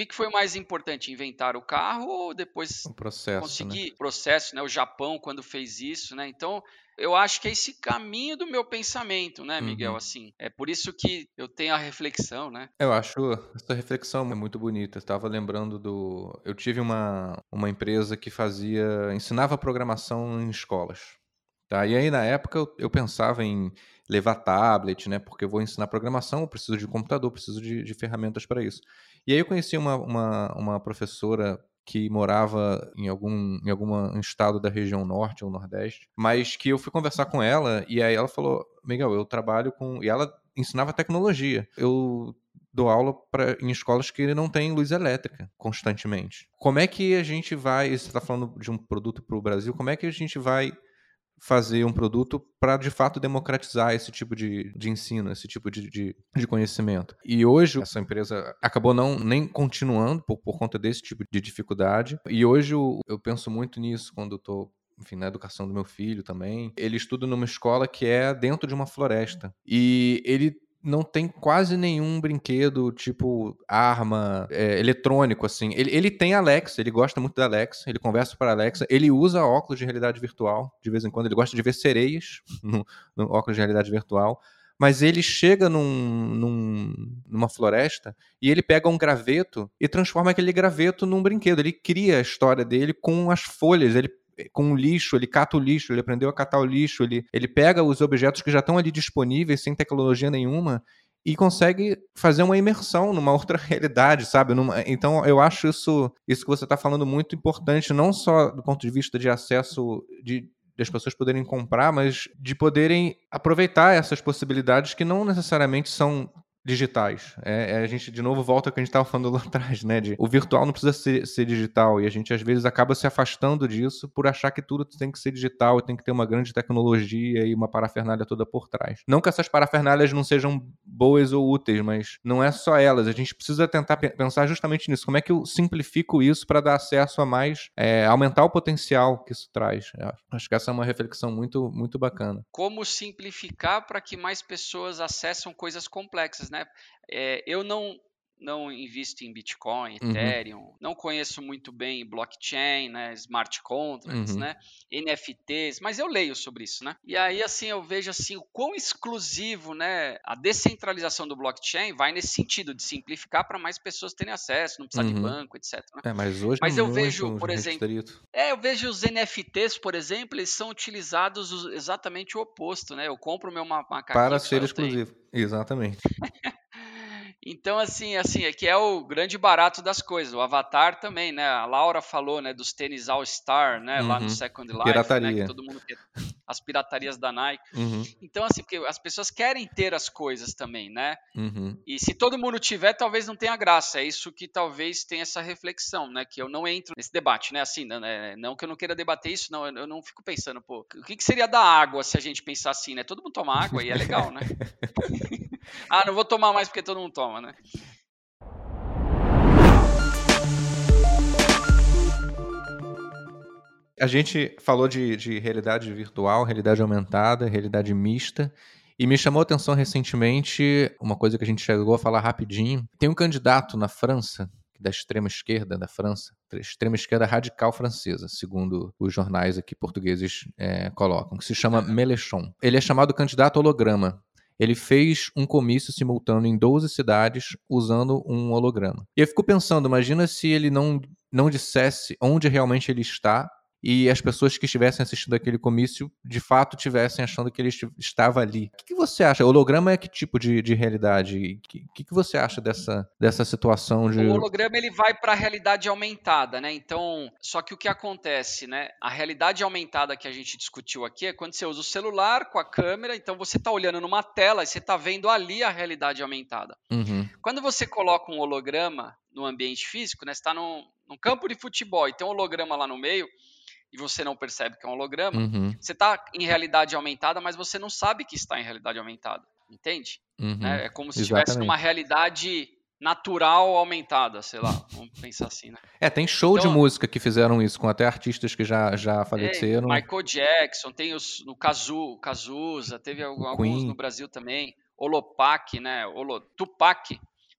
Speaker 3: que, que foi mais importante, inventar o carro ou depois
Speaker 1: O processo, né?
Speaker 3: conseguir processo, né? O Japão quando fez isso, né? Então eu acho que é esse caminho do meu pensamento, né, Miguel?
Speaker 1: Uhum.
Speaker 3: Assim, é por isso que eu tenho a reflexão, né?
Speaker 1: Eu acho essa reflexão é muito bonita. Eu estava lembrando do. Eu tive uma, uma empresa que fazia. Ensinava programação em escolas. Tá? E aí, na época, eu, eu pensava em levar tablet, né? Porque eu vou ensinar programação, eu preciso de computador, preciso de, de ferramentas para isso. E aí eu conheci uma, uma, uma professora que morava em algum em algum estado da região norte ou nordeste, mas que eu fui conversar com ela e aí ela falou, Miguel, eu trabalho com... E ela ensinava tecnologia. Eu dou aula pra, em escolas que não tem luz elétrica constantemente. Como é que a gente vai... Você está falando de um produto para o Brasil, como é que a gente vai fazer um produto para, de fato, democratizar esse tipo de, de ensino, esse tipo de, de, de conhecimento. E hoje, essa empresa acabou não nem continuando por, por conta desse tipo de dificuldade. E hoje eu, eu penso muito nisso quando eu estou, enfim, na educação do meu filho também. Ele estuda numa escola que é dentro de uma floresta. E ele não tem quase nenhum brinquedo, tipo arma, é, eletrônico, assim. Ele, ele tem Alexa, ele gosta muito da Alexa, ele conversa para a Alexa, ele usa óculos de realidade virtual, de vez em quando, ele gosta de ver sereias no, no óculos de realidade virtual, mas ele chega num, num, numa floresta e ele pega um graveto e transforma aquele graveto num brinquedo. Ele cria a história dele com as folhas, ele com o lixo, ele cata o lixo, ele aprendeu a catar o lixo, ele, ele pega os objetos que já estão ali disponíveis, sem tecnologia nenhuma, e consegue fazer uma imersão numa outra realidade, sabe? Numa... Então, eu acho isso, isso que você está falando muito importante, não só do ponto de vista de acesso, de, de as pessoas poderem comprar, mas de poderem aproveitar essas possibilidades que não necessariamente são digitais. É, é, a gente, de novo, volta ao que a gente estava falando lá atrás, né? De, o virtual não precisa ser, ser digital, e a gente, às vezes, acaba se afastando disso por achar que tudo tem que ser digital e tem que ter uma grande tecnologia e uma parafernália toda por trás. Não que essas parafernálias não sejam boas ou úteis, mas não é só elas. A gente precisa tentar pe- pensar justamente nisso. Como é que eu simplifico isso para dar acesso a mais, é, aumentar o potencial que isso traz? Eu acho que essa é uma reflexão muito, muito bacana.
Speaker 3: Como simplificar para que mais pessoas acessem coisas complexas, né? É, eu não não invisto em Bitcoin,
Speaker 1: Uhum.
Speaker 3: Ethereum, não conheço muito bem blockchain, né, smart contracts,
Speaker 1: Uhum.
Speaker 3: né, N F Ts, mas eu leio sobre isso, né? E aí assim eu vejo assim o quão exclusivo, né, a descentralização do blockchain vai nesse sentido de simplificar para mais pessoas terem acesso, não precisar de
Speaker 1: Uhum.
Speaker 3: banco, etc, né?
Speaker 1: É, mas hoje é
Speaker 3: Mas eu
Speaker 1: muito
Speaker 3: vejo, por exemplo,
Speaker 1: restrito.
Speaker 3: é, eu vejo os N F Ts, por exemplo, eles são utilizados os- exatamente o oposto, né? Eu compro o meu ma-
Speaker 1: Para
Speaker 3: macaquinho que só
Speaker 1: ser
Speaker 3: eu tenho.
Speaker 1: exclusivo. Exatamente.
Speaker 3: Então, assim, assim, é que é o grande barato das coisas. O Avatar também, né? A Laura falou, né, dos tênis All Star, né, lá no
Speaker 1: Uhum.
Speaker 3: Second Life, né, que
Speaker 1: Pirataria.
Speaker 3: todo mundo quer as piratarias da Nike.
Speaker 1: Uhum.
Speaker 3: Então, assim, porque as pessoas querem ter as coisas também, né?
Speaker 1: Uhum.
Speaker 3: E se todo mundo tiver, talvez não tenha graça. É isso que talvez tenha essa reflexão, né? Que eu não entro nesse debate, né? Assim, né? Não que eu não queira debater isso, não. Eu não fico pensando, pô, o que que seria da água se a gente pensar assim, né? Todo mundo toma água e é legal, né? Ah, não vou tomar mais porque todo mundo toma, né?
Speaker 1: A gente falou de, de realidade virtual, realidade aumentada, realidade mista. E me chamou a atenção recentemente uma coisa que a gente chegou a falar rapidinho. Tem um candidato na França, da extrema esquerda da França, da extrema esquerda radical francesa, segundo os jornais aqui portugueses é, colocam, que se chama Mélenchon. Ele é chamado candidato holograma. Ele fez um comício simultâneo em doze cidades usando um holograma. E eu fico pensando, imagina se ele não, não dissesse onde realmente ele está e as pessoas que estivessem assistindo aquele comício de fato estivessem achando que ele esti- estava ali. O que, que você acha? Holograma é que tipo de, de realidade? O que, que, que você acha dessa, dessa situação de...
Speaker 3: O holograma ele vai para a realidade aumentada, né? Então, só que o que acontece, né? A realidade aumentada que a gente discutiu aqui é quando você usa o celular com a câmera, então você está olhando numa tela e você está vendo ali a realidade aumentada.
Speaker 1: Uhum.
Speaker 3: Quando você coloca um holograma no ambiente físico, né? Você está num, num campo de futebol e tem um holograma lá no meio e você não percebe que é um holograma,
Speaker 1: Uhum.
Speaker 3: você está em realidade aumentada, mas você não sabe que está em realidade aumentada, entende?
Speaker 1: Uhum.
Speaker 3: Né? É como se estivesse numa
Speaker 1: Exatamente.
Speaker 3: realidade natural aumentada, sei lá, vamos pensar assim, né?
Speaker 1: É, tem show de
Speaker 3: Então,
Speaker 1: música que fizeram isso, com até artistas que já, já
Speaker 3: é,
Speaker 1: faleceram.
Speaker 3: Michael Jackson, tem os, no Cazu, Cazuza, teve
Speaker 1: O
Speaker 3: alguns no
Speaker 1: Queen.
Speaker 3: Brasil também, Holopac, né? Holo, Tupac,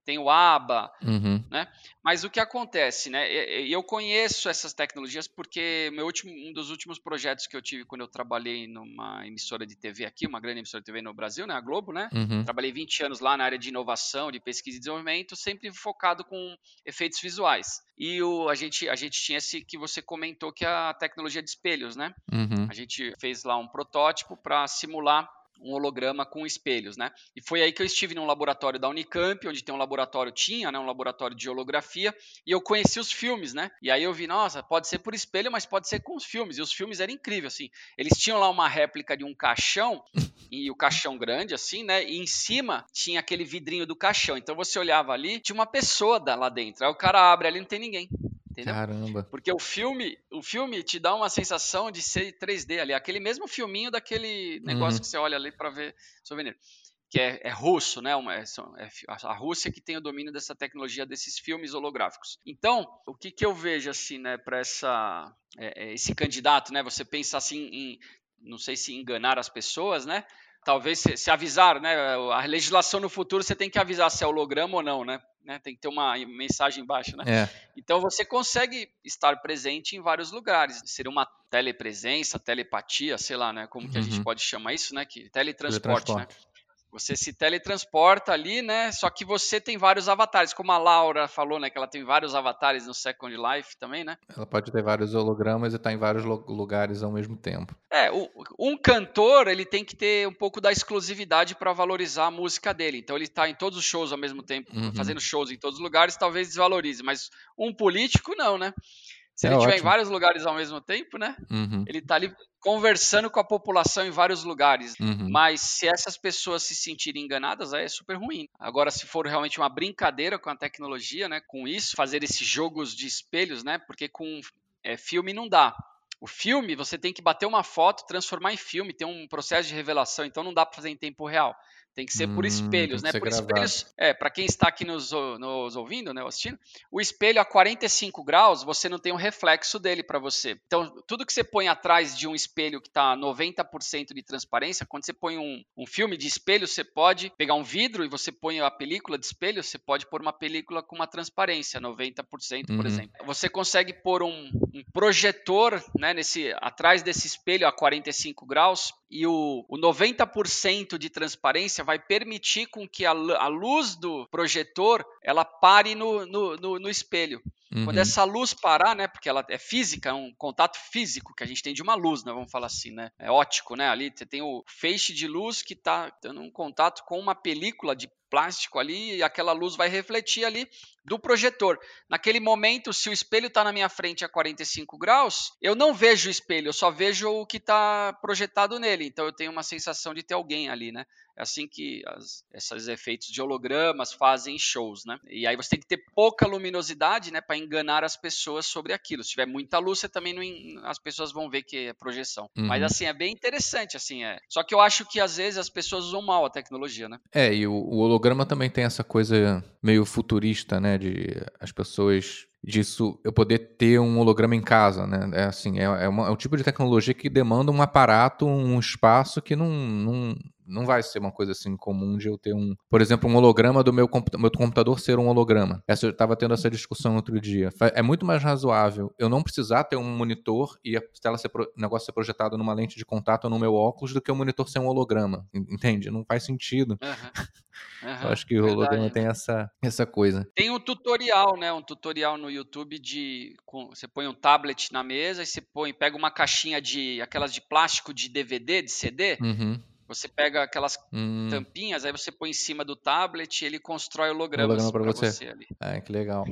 Speaker 3: tem o ABA,
Speaker 4: Uhum.
Speaker 3: né? Mas o que acontece, né? Eu conheço essas tecnologias porque meu último, um dos últimos projetos que eu tive quando eu trabalhei numa emissora de T V aqui, uma grande emissora de T V no Brasil, né? A Globo, né?
Speaker 4: Uhum.
Speaker 3: Trabalhei vinte anos lá na área de inovação, de pesquisa e desenvolvimento, sempre focado com efeitos visuais. E o, a, gente, a gente tinha esse que você comentou, que é a tecnologia de espelhos, né?
Speaker 4: Uhum.
Speaker 3: A gente fez lá um protótipo para simular um holograma com espelhos, né? E foi aí que eu estive num laboratório da Unicamp, onde tem um laboratório, tinha, né, um laboratório de holografia, e eu conheci os filmes, né? E aí eu vi, nossa, pode ser por espelho, mas pode ser com os filmes. E os filmes eram incríveis, assim. Eles tinham lá uma réplica de um caixão, e o caixão grande, assim, né? E em cima tinha aquele vidrinho do caixão. Então você olhava ali, tinha uma pessoa lá dentro. Aí o cara abre ali, não tem ninguém. Entendeu?
Speaker 4: Caramba.
Speaker 3: Porque o filme, o filme te dá uma sensação de ser três D ali, aquele mesmo filminho daquele negócio
Speaker 4: Uhum.
Speaker 3: que você olha ali para ver souvenir, que é, é russo, né? Uma, é, é a Rússia que tem o domínio dessa tecnologia desses filmes holográficos. Então, o que, que eu vejo assim, né, para essa é, esse candidato, né? Você pensa assim em, não sei se enganar as pessoas, né? Talvez se, se avisar, né? A legislação no futuro você tem que avisar se é holograma ou não, né? Né? Tem que ter uma mensagem embaixo, né?
Speaker 4: É.
Speaker 3: Então você consegue estar presente em vários lugares. Seria uma telepresença, telepatia, sei lá, né? Como que a gente
Speaker 4: Uhum.
Speaker 3: pode chamar isso, né? Que teletransporte, né?
Speaker 4: Teletransporte.
Speaker 3: Você se teletransporta ali, né? Só que você tem vários avatares, como a Laura falou, né? Que ela tem vários avatares no Second Life também, né?
Speaker 4: Ela pode ter vários hologramas e estar em vários lo- lugares ao mesmo tempo.
Speaker 3: É, o- um cantor, ele tem que ter um pouco da exclusividade para valorizar a música dele. Então ele está em todos os shows ao mesmo tempo,
Speaker 4: Uhum.
Speaker 3: fazendo shows em todos os lugares, talvez desvalorize. Mas um político, não, né? Se
Speaker 4: É
Speaker 3: ele estiver em
Speaker 4: ótimo.
Speaker 3: vários lugares ao mesmo tempo, né?
Speaker 4: Uhum.
Speaker 3: Ele está ali conversando com a população em vários lugares.
Speaker 4: Uhum.
Speaker 3: Mas se essas pessoas se sentirem enganadas, aí é super ruim. Agora, se for realmente uma brincadeira com a tecnologia, né? Com isso, fazer esses jogos de espelhos, né? Porque com é, filme não dá. O filme, você tem que bater uma foto, transformar em filme, tem um processo de revelação, então não dá para fazer em tempo real. Tem que ser por
Speaker 4: Hum,
Speaker 3: espelhos,
Speaker 4: tem que
Speaker 3: né?
Speaker 4: ser
Speaker 3: Por
Speaker 4: gravado.
Speaker 3: espelhos, é, para quem está aqui nos, nos ouvindo, né, assistindo, o espelho a quarenta e cinco graus, você não tem um reflexo dele para você. Então, tudo que você põe atrás de um espelho que está noventa por cento de transparência, quando você põe um, um filme de espelho, você pode pegar um vidro e você põe a película de espelho, você pode pôr uma película com uma transparência, noventa por cento, por
Speaker 4: Uhum.
Speaker 3: exemplo. Você consegue pôr um, um projetor, né, nesse, atrás desse espelho a quarenta e cinco graus, e o, o noventa por cento de transparência vai permitir com que a, a luz do projetor ela pare no, no, no, no espelho.
Speaker 4: Uhum.
Speaker 3: Quando essa luz parar, né, porque ela é física, é um contato físico que a gente tem de uma luz, né, vamos falar assim, né, é óptico, né, ali você tem o feixe de luz que está dando um contato com uma película de plástico ali e aquela luz vai refletir ali do projetor. Naquele momento, se o espelho está na minha frente a quarenta e cinco graus, eu não vejo o espelho, eu só vejo o que está projetado nele. Então eu tenho uma sensação de ter alguém ali, né? É assim que as, esses efeitos de hologramas fazem shows, né? E aí você tem que ter pouca luminosidade, né, para enganar as pessoas sobre aquilo. Se tiver muita luz, você também não, as pessoas vão ver que é projeção.
Speaker 4: Uhum.
Speaker 3: Mas assim é bem interessante, assim é. Só que eu acho que às vezes as pessoas usam mal a tecnologia, né?
Speaker 4: É, e o, o holograma também tem essa coisa meio futurista, né? De as pessoas disso eu poder ter um holograma em casa, né? É assim, é, é, uma, é um tipo de tecnologia que demanda um aparato, um espaço que não, não, não vai ser uma coisa assim comum de eu ter um, por exemplo, um holograma do meu, computa- meu computador ser um holograma. Essa, eu estava tendo essa discussão outro dia. É muito mais razoável eu não precisar ter um monitor e a tela ser pro, o negócio ser projetado numa lente de contato no meu óculos do que o monitor ser um holograma. Entende? Não faz sentido.
Speaker 3: Uhum. Uhum,
Speaker 4: Eu acho que o holograma
Speaker 3: verdade.
Speaker 4: tem essa, essa coisa.
Speaker 3: Tem um tutorial, né? Um tutorial no YouTube de com, você põe um tablet na mesa e você põe, pega uma caixinha de aquelas de plástico de D V D, de C D.
Speaker 4: Uhum.
Speaker 3: Você pega aquelas
Speaker 4: Hum,
Speaker 3: tampinhas, aí você põe em cima do tablet e ele constrói hologramas
Speaker 4: holograma pra
Speaker 3: para
Speaker 4: você.
Speaker 3: você ali.
Speaker 4: Ah, que legal.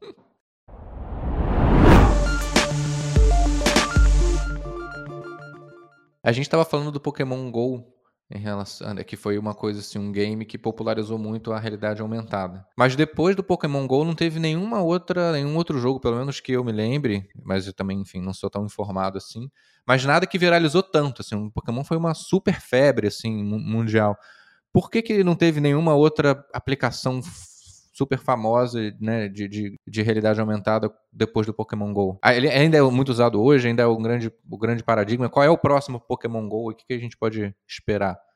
Speaker 4: A gente estava falando do Pokémon Go, em relação, que foi uma coisa assim, um game que popularizou muito a realidade aumentada. Mas depois do Pokémon Go não teve nenhuma outra, nenhum outro jogo, pelo menos que eu me lembre, mas eu também, enfim, não sou tão informado assim, mas nada que viralizou tanto, assim, o Pokémon foi uma super febre, assim, mundial. Por que que não teve nenhuma outra aplicação super famosa, né, de, de, de realidade aumentada depois do Pokémon Go? Ele ainda é muito usado hoje, ainda é um grande, o grande paradigma. Qual é o próximo Pokémon Go e o que, que a gente pode esperar?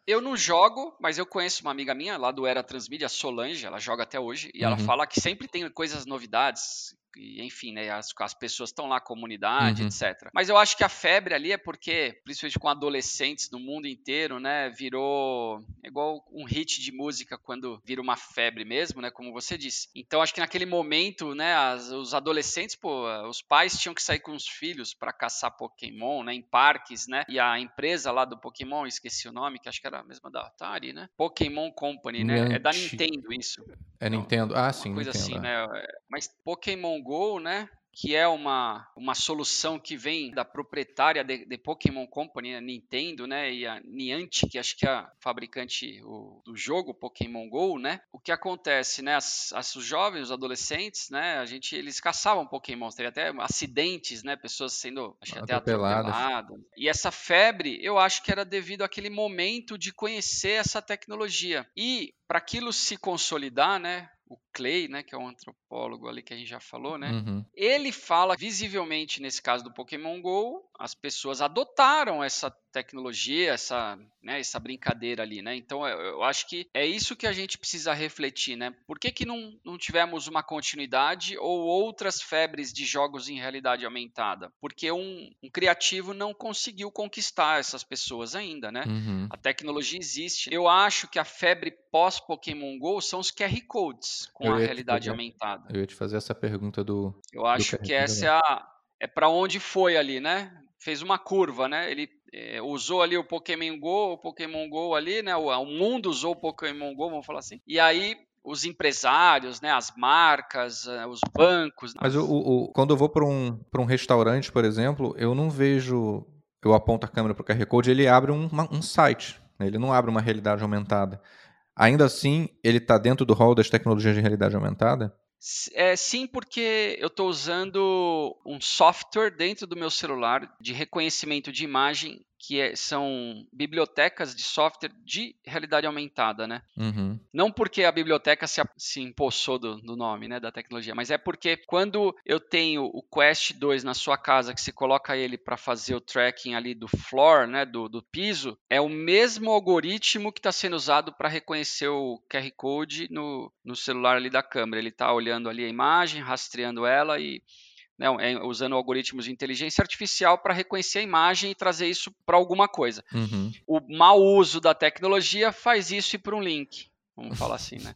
Speaker 3: Eu não jogo, mas eu conheço uma amiga minha lá do Era Transmídia, a Solange, ela joga até hoje, e ela
Speaker 1: Uhum.
Speaker 3: fala que sempre tem coisas, novidades, e, enfim, né, as, as pessoas estão lá, comunidade,
Speaker 1: Uhum.
Speaker 3: etcétera. Mas eu acho que a febre ali é porque, principalmente com adolescentes no mundo inteiro, né, virou igual um hit de música quando vira uma febre mesmo, né, como você disse. Então acho que naquele momento, né, as, os adolescentes, pô, os pais tinham que sair com os filhos para caçar Pokémon, né, em parques, né, e a empresa lá do Pokémon, esqueci o nome, que acho que era a mesma da Atari, né, Pokémon Company, né, é da
Speaker 1: Niantic.
Speaker 3: Nintendo isso.
Speaker 1: É
Speaker 3: Não,
Speaker 1: Nintendo? Ah,
Speaker 3: uma
Speaker 1: sim,
Speaker 3: coisa
Speaker 1: Nintendo.
Speaker 3: assim,
Speaker 1: é.
Speaker 3: né? Mas Pokémon Go, né? Que é uma, uma solução que vem da proprietária de, de Pokémon Company, a Nintendo, né? E a Niantic, que acho que é a fabricante o, do jogo Pokémon Go, né? O que acontece, né? As, as, os jovens, os adolescentes, né? A gente, eles caçavam Pokémons, teve até acidentes, né? Pessoas sendo, acho que até
Speaker 1: Atropeladas.
Speaker 3: atropeladas. E essa febre, eu acho que era devido àquele momento de conhecer essa tecnologia. E para aquilo se consolidar, né? O Clay, né, que é um antropólogo ali que a gente já falou, né?
Speaker 1: Uhum.
Speaker 3: Ele fala visivelmente nesse caso do Pokémon Go, as pessoas adotaram essa tecnologia, essa, né, essa brincadeira ali, né? Então eu, eu acho que é isso que a gente precisa refletir, né? Por que, que não, não tivemos uma continuidade ou outras febres de jogos em realidade aumentada? Porque um, um criativo não conseguiu conquistar essas pessoas ainda, né?
Speaker 1: Uhum.
Speaker 3: A tecnologia existe. Eu acho que a febre pós-Pokémon Go são os Q R Codes com
Speaker 1: Eu
Speaker 3: a
Speaker 1: ia te
Speaker 3: realidade
Speaker 1: fazer,
Speaker 3: aumentada.
Speaker 1: eu ia te fazer essa pergunta do,
Speaker 3: Eu
Speaker 1: do
Speaker 3: acho
Speaker 1: Q R
Speaker 3: que
Speaker 1: Code
Speaker 3: essa é
Speaker 1: agora.
Speaker 3: a é para onde foi ali, né? Fez uma curva, né? Ele é, usou ali o Pokémon Go, o Pokémon Go ali, né? O, o mundo usou o Pokémon Go, vamos falar assim. E aí os empresários, né? As marcas, eh, os bancos.
Speaker 1: Mas o,
Speaker 3: as-
Speaker 1: o- o- quando eu vou para um, para um restaurante, por exemplo, eu não vejo. Eu aponto a câmera para o Q R Code, ele abre um, uma- um site, né? Ele não abre uma realidade aumentada. Ainda assim, ele está dentro do rol das tecnologias de realidade aumentada?
Speaker 3: É, sim, porque eu estou usando um software dentro do meu celular de reconhecimento de imagem, que é- são bibliotecas de software de realidade aumentada, né?
Speaker 1: Uhum.
Speaker 3: Não porque a biblioteca se, a- se empossou do, do nome, né, da tecnologia, mas é porque quando eu tenho o Quest dois na sua casa, que você coloca ele para fazer o tracking ali do floor, né, do, do piso, é o mesmo algoritmo que está sendo usado para reconhecer o Q R Code no, no celular ali da câmera. Ele está olhando ali a imagem, rastreando ela e né, é, usando algoritmos de inteligência artificial para reconhecer a imagem e trazer isso para alguma coisa.
Speaker 1: Uhum.
Speaker 3: O mau uso da tecnologia faz isso ir para um link. Vamos falar assim, né?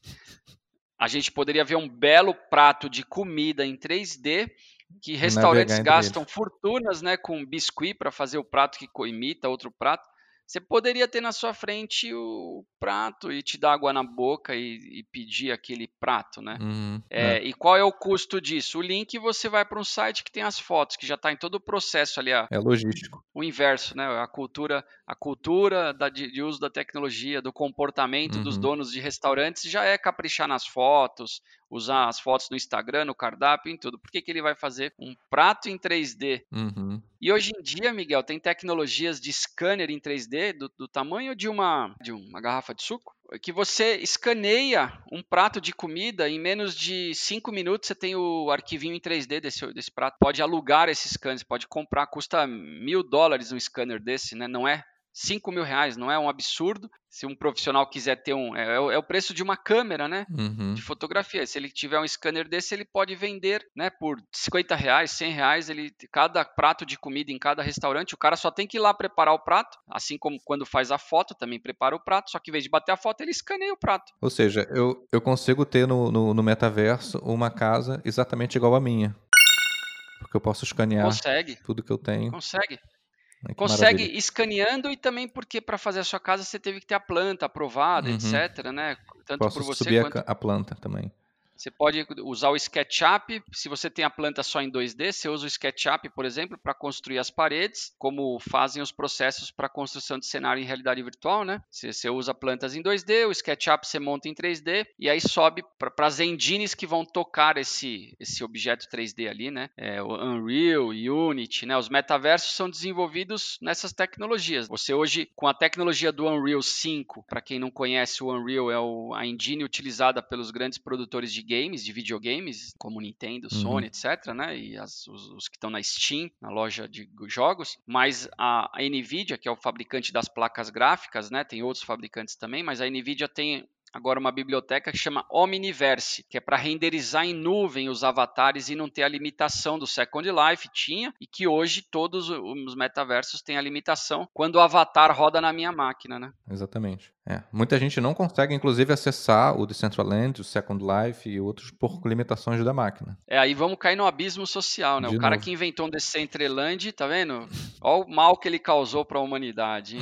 Speaker 3: A gente poderia ver um belo prato de comida em três D que
Speaker 1: E
Speaker 3: restaurantes
Speaker 1: navegar entre
Speaker 3: gastam
Speaker 1: eles.
Speaker 3: fortunas, né, com biscuit para fazer o prato que imita outro prato. Você poderia ter na sua frente o prato e te dar água na boca e, e pedir aquele prato, né?
Speaker 1: Uhum.
Speaker 3: É, e qual é o custo disso? O link você vai para um site que tem as fotos, que já está em todo o processo ali, a,
Speaker 1: É, é logístico.
Speaker 3: o inverso, né? A cultura, a cultura da, de, de uso da tecnologia, do comportamento dos
Speaker 1: Uhum.
Speaker 3: donos de restaurantes já é caprichar nas fotos, usar as fotos no Instagram, no cardápio, em tudo. Por que, que ele vai fazer um prato em três D?
Speaker 1: Uhum.
Speaker 3: E hoje em dia, Miguel, tem tecnologias de scanner em três D do, do tamanho de uma, de uma garrafa de suco, que você escaneia um prato de comida em menos de cinco minutos, você tem o arquivinho em três D desse, desse prato. Pode alugar esse scanner, você pode comprar, custa mil dólares um scanner desse, né? Não é cinco mil reais, não é um absurdo. Se um profissional quiser ter um. É, é o preço de uma câmera, né?
Speaker 1: Uhum.
Speaker 3: De fotografia. Se ele tiver um scanner desse, ele pode vender, né? Por cinquenta reais, cem reais. Ele, cada prato de comida em cada restaurante, o cara só tem que ir lá preparar o prato. Assim como quando faz a foto, também prepara o prato. Só que em vez de bater a foto, ele escaneia o prato.
Speaker 1: Ou seja, eu, eu consigo ter no, no, no metaverso uma casa exatamente igual à minha. Porque eu posso escanear
Speaker 3: Consegue,
Speaker 1: tudo que eu tenho.
Speaker 3: consegue.
Speaker 1: Ai, que
Speaker 3: Consegue
Speaker 1: maravilha.
Speaker 3: escaneando e também porque para fazer a sua casa você teve que ter a planta aprovada,
Speaker 1: Uhum.
Speaker 3: etc, né? Tanto
Speaker 1: Posso
Speaker 3: por você
Speaker 1: subir a,
Speaker 3: quanto
Speaker 1: ca- a planta também.
Speaker 3: você pode usar o SketchUp. Se você tem a planta só em dois D, você usa o SketchUp, por exemplo, para construir as paredes, como fazem os processos para construção de cenário em realidade virtual, né? Você, você usa plantas em dois D, o SketchUp você monta em três D e aí sobe para as engines que vão tocar esse, esse objeto três D ali, né? É, o Unreal, Unity, né? Os metaversos são desenvolvidos nessas tecnologias. Você hoje, com a tecnologia do Unreal cinco, para quem não conhece, o Unreal é o, a engine utilizada pelos grandes produtores de games, de videogames, como Nintendo,
Speaker 1: Uhum.
Speaker 3: Sony, etcétera, né? E as, os, os que estão na Steam, na loja de jogos. Mas a, a NVIDIA, que é o fabricante das placas gráficas, né? Tem outros fabricantes também, mas a NVIDIA tem agora uma biblioteca que chama Omniverse, que é para renderizar em nuvem os avatares e não ter a limitação do Second Life, tinha, e que hoje todos os metaversos têm a limitação quando o avatar roda na minha máquina, né?
Speaker 1: Exatamente. É. Muita gente não consegue, inclusive, acessar o Decentraland, o Second Life e outros por limitações da máquina.
Speaker 3: É, aí vamos cair no abismo social, né?
Speaker 1: De
Speaker 3: o cara
Speaker 1: novo.
Speaker 3: que inventou um Decentraland, tá vendo? Olha o mal que ele causou para a humanidade, hein?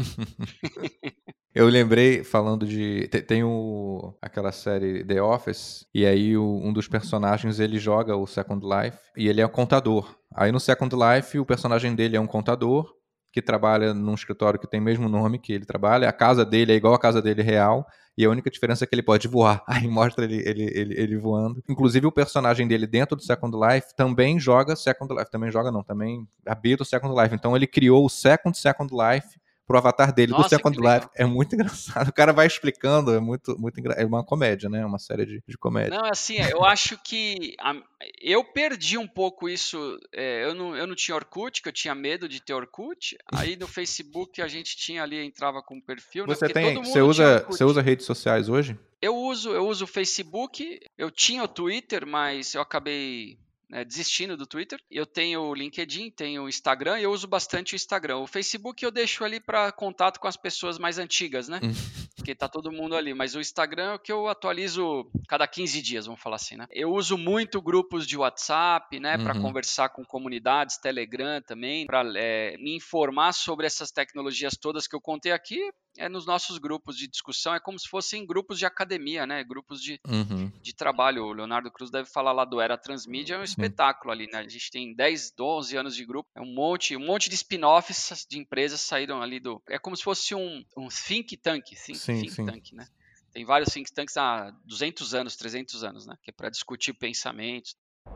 Speaker 1: Eu lembrei, falando de... Tem, tem o, aquela série The Office, e aí o, um dos personagens, ele joga o Second Life, e ele é um contador. Aí no Second Life, o personagem dele é um contador, que trabalha num escritório que tem o mesmo nome que ele trabalha. A casa dele é igual a casa dele real, e a única diferença é que ele pode voar. Aí mostra ele, ele, ele, ele voando. Inclusive, o personagem dele dentro do Second Life também joga Second Life. Também joga não, também habita o Second Life. Então ele criou o Second Second Life pro avatar dele.
Speaker 3: Nossa,
Speaker 1: do Second
Speaker 3: que legal.
Speaker 1: Life. É muito engraçado. O cara vai explicando, é muito, muito engra... É uma comédia, né? Uma série de, de comédia.
Speaker 3: Não, assim, eu acho que a, eu perdi um pouco isso. É, eu, não, eu não tinha Orkut, que eu tinha medo de ter Orkut. Aí no Facebook a gente tinha ali, entrava com o perfil, né?
Speaker 1: Você
Speaker 3: Porque
Speaker 1: tem,
Speaker 3: todo mundo
Speaker 1: você
Speaker 3: tinha
Speaker 1: usa,
Speaker 3: Orkut.
Speaker 1: você usa redes sociais hoje?
Speaker 3: Eu uso, eu uso o Facebook, eu tinha o Twitter, mas eu acabei né, desistindo do Twitter. Eu tenho o LinkedIn, tenho o Instagram e eu uso bastante o Instagram. O Facebook eu deixo ali para contato com as pessoas mais antigas, né? Porque tá todo mundo ali. Mas o Instagram é o que eu atualizo cada quinze dias, vamos falar assim, né? Eu uso muito grupos de WhatsApp, né? Para
Speaker 1: Uhum.
Speaker 3: conversar com comunidades, Telegram também, para é, me informar sobre essas tecnologias todas que eu contei aqui. É nos nossos grupos de discussão, é como se fossem grupos de academia, né? Grupos de,
Speaker 1: Uhum.
Speaker 3: de trabalho. O Leonardo Cruz deve falar lá do Era Transmídia, é um
Speaker 1: Sim.
Speaker 3: espetáculo ali, né? A gente tem dez, doze anos de grupo, é um monte, um monte de spin-offs de empresas saíram ali do... É como se fosse um, um think tank, think,
Speaker 1: Sim,
Speaker 3: think
Speaker 1: sim.
Speaker 3: tank, né? Tem vários think tanks há duzentos anos, trezentos anos, né? Que é para discutir pensamentos.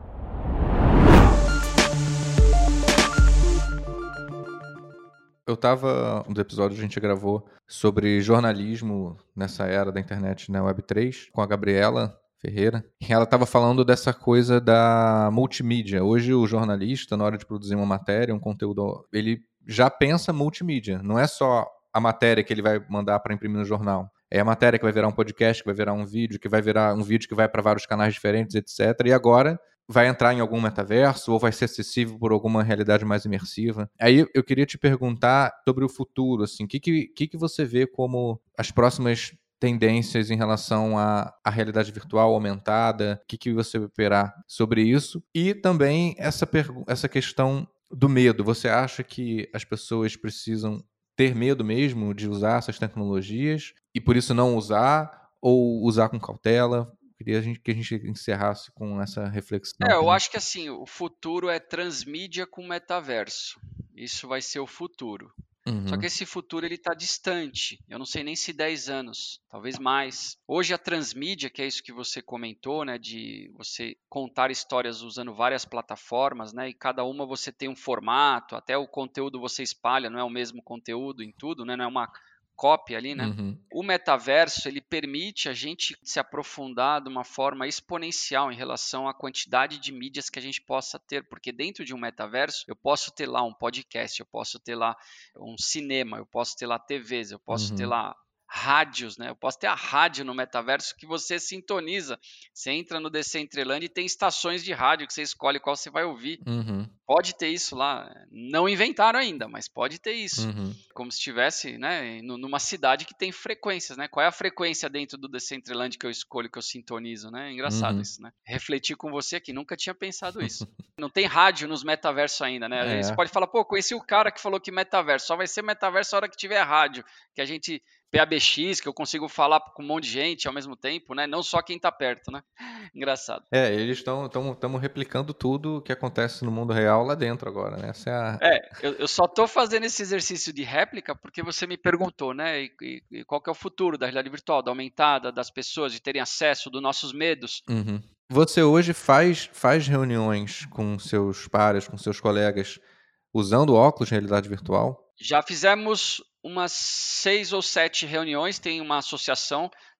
Speaker 1: Eu tava, um dos episódios a gente gravou sobre jornalismo nessa era da internet na Web três, com a Gabriela Ferreira. E ela tava falando dessa coisa da multimídia. Hoje o jornalista, na hora de produzir uma matéria, um conteúdo, ele já pensa multimídia. Não é só a matéria que ele vai mandar para imprimir no jornal. É a matéria que vai virar um podcast, que vai virar um vídeo, que vai virar um vídeo que vai para vários canais diferentes, etcétera. E agora vai entrar em algum metaverso ou vai ser acessível por alguma realidade mais imersiva. Aí eu queria te perguntar sobre o futuro, assim, o que, que, que você vê como as próximas tendências em relação à, à realidade virtual aumentada, o que, que você vai esperar sobre isso? E também essa, essa questão do medo. Você acha que as pessoas precisam ter medo mesmo de usar essas tecnologias e por isso não usar ou usar com cautela? Queria que a gente encerrasse com essa reflexão.
Speaker 3: É, eu acho que assim, o futuro é transmídia com metaverso. Isso vai ser o futuro.
Speaker 1: Uhum.
Speaker 3: Só que esse futuro ele está distante. Eu não sei nem se dez anos, talvez mais. Hoje a transmídia, que é isso que você comentou, né, de você contar histórias usando várias plataformas, né, e cada uma você tem um formato, até o conteúdo você espalha, não é o mesmo conteúdo em tudo, né, não é uma cópia ali, né?
Speaker 1: Uhum.
Speaker 3: O metaverso, ele permite a gente se aprofundar de uma forma exponencial em relação à quantidade de mídias que a gente possa ter, porque dentro de um metaverso, eu posso ter lá um podcast, eu posso ter lá um cinema, eu posso ter lá T Vs, eu posso
Speaker 1: Uhum.
Speaker 3: ter lá rádios, né? Eu posso ter a rádio no metaverso que você sintoniza. Você entra no Decentraland e tem estações de rádio que você escolhe qual você vai ouvir.
Speaker 1: Uhum.
Speaker 3: Pode ter isso lá. Não inventaram ainda, mas pode ter isso.
Speaker 1: Uhum.
Speaker 3: Como se estivesse, né, numa cidade que tem frequências, né? Qual é a frequência dentro do Decentraland que eu escolho, que eu sintonizo, né? É engraçado
Speaker 1: Uhum.
Speaker 3: isso, né? Refletir com você aqui, nunca tinha pensado isso. Não tem rádio nos metaversos ainda, né?
Speaker 1: É.
Speaker 3: Você pode falar, pô, conheci o cara que falou que metaverso, só vai ser metaverso a hora que tiver rádio, que a gente... P A B X, que eu consigo falar com um monte de gente ao mesmo tempo, né? Não só quem tá perto, né? Engraçado.
Speaker 1: É, eles estão estamos replicando tudo que acontece no mundo real lá dentro agora, né? Essa é a...
Speaker 3: É, eu, eu só tô fazendo esse exercício de réplica porque você me perguntou, né? E, e, e qual que é o futuro da realidade virtual, da aumentada, das pessoas, de terem acesso, dos nossos medos.
Speaker 1: Uhum. Você hoje faz, faz reuniões com seus pares, com seus colegas, usando óculos de realidade virtual?
Speaker 3: Já fizemos umas seis ou sete reuniões, tem uma associação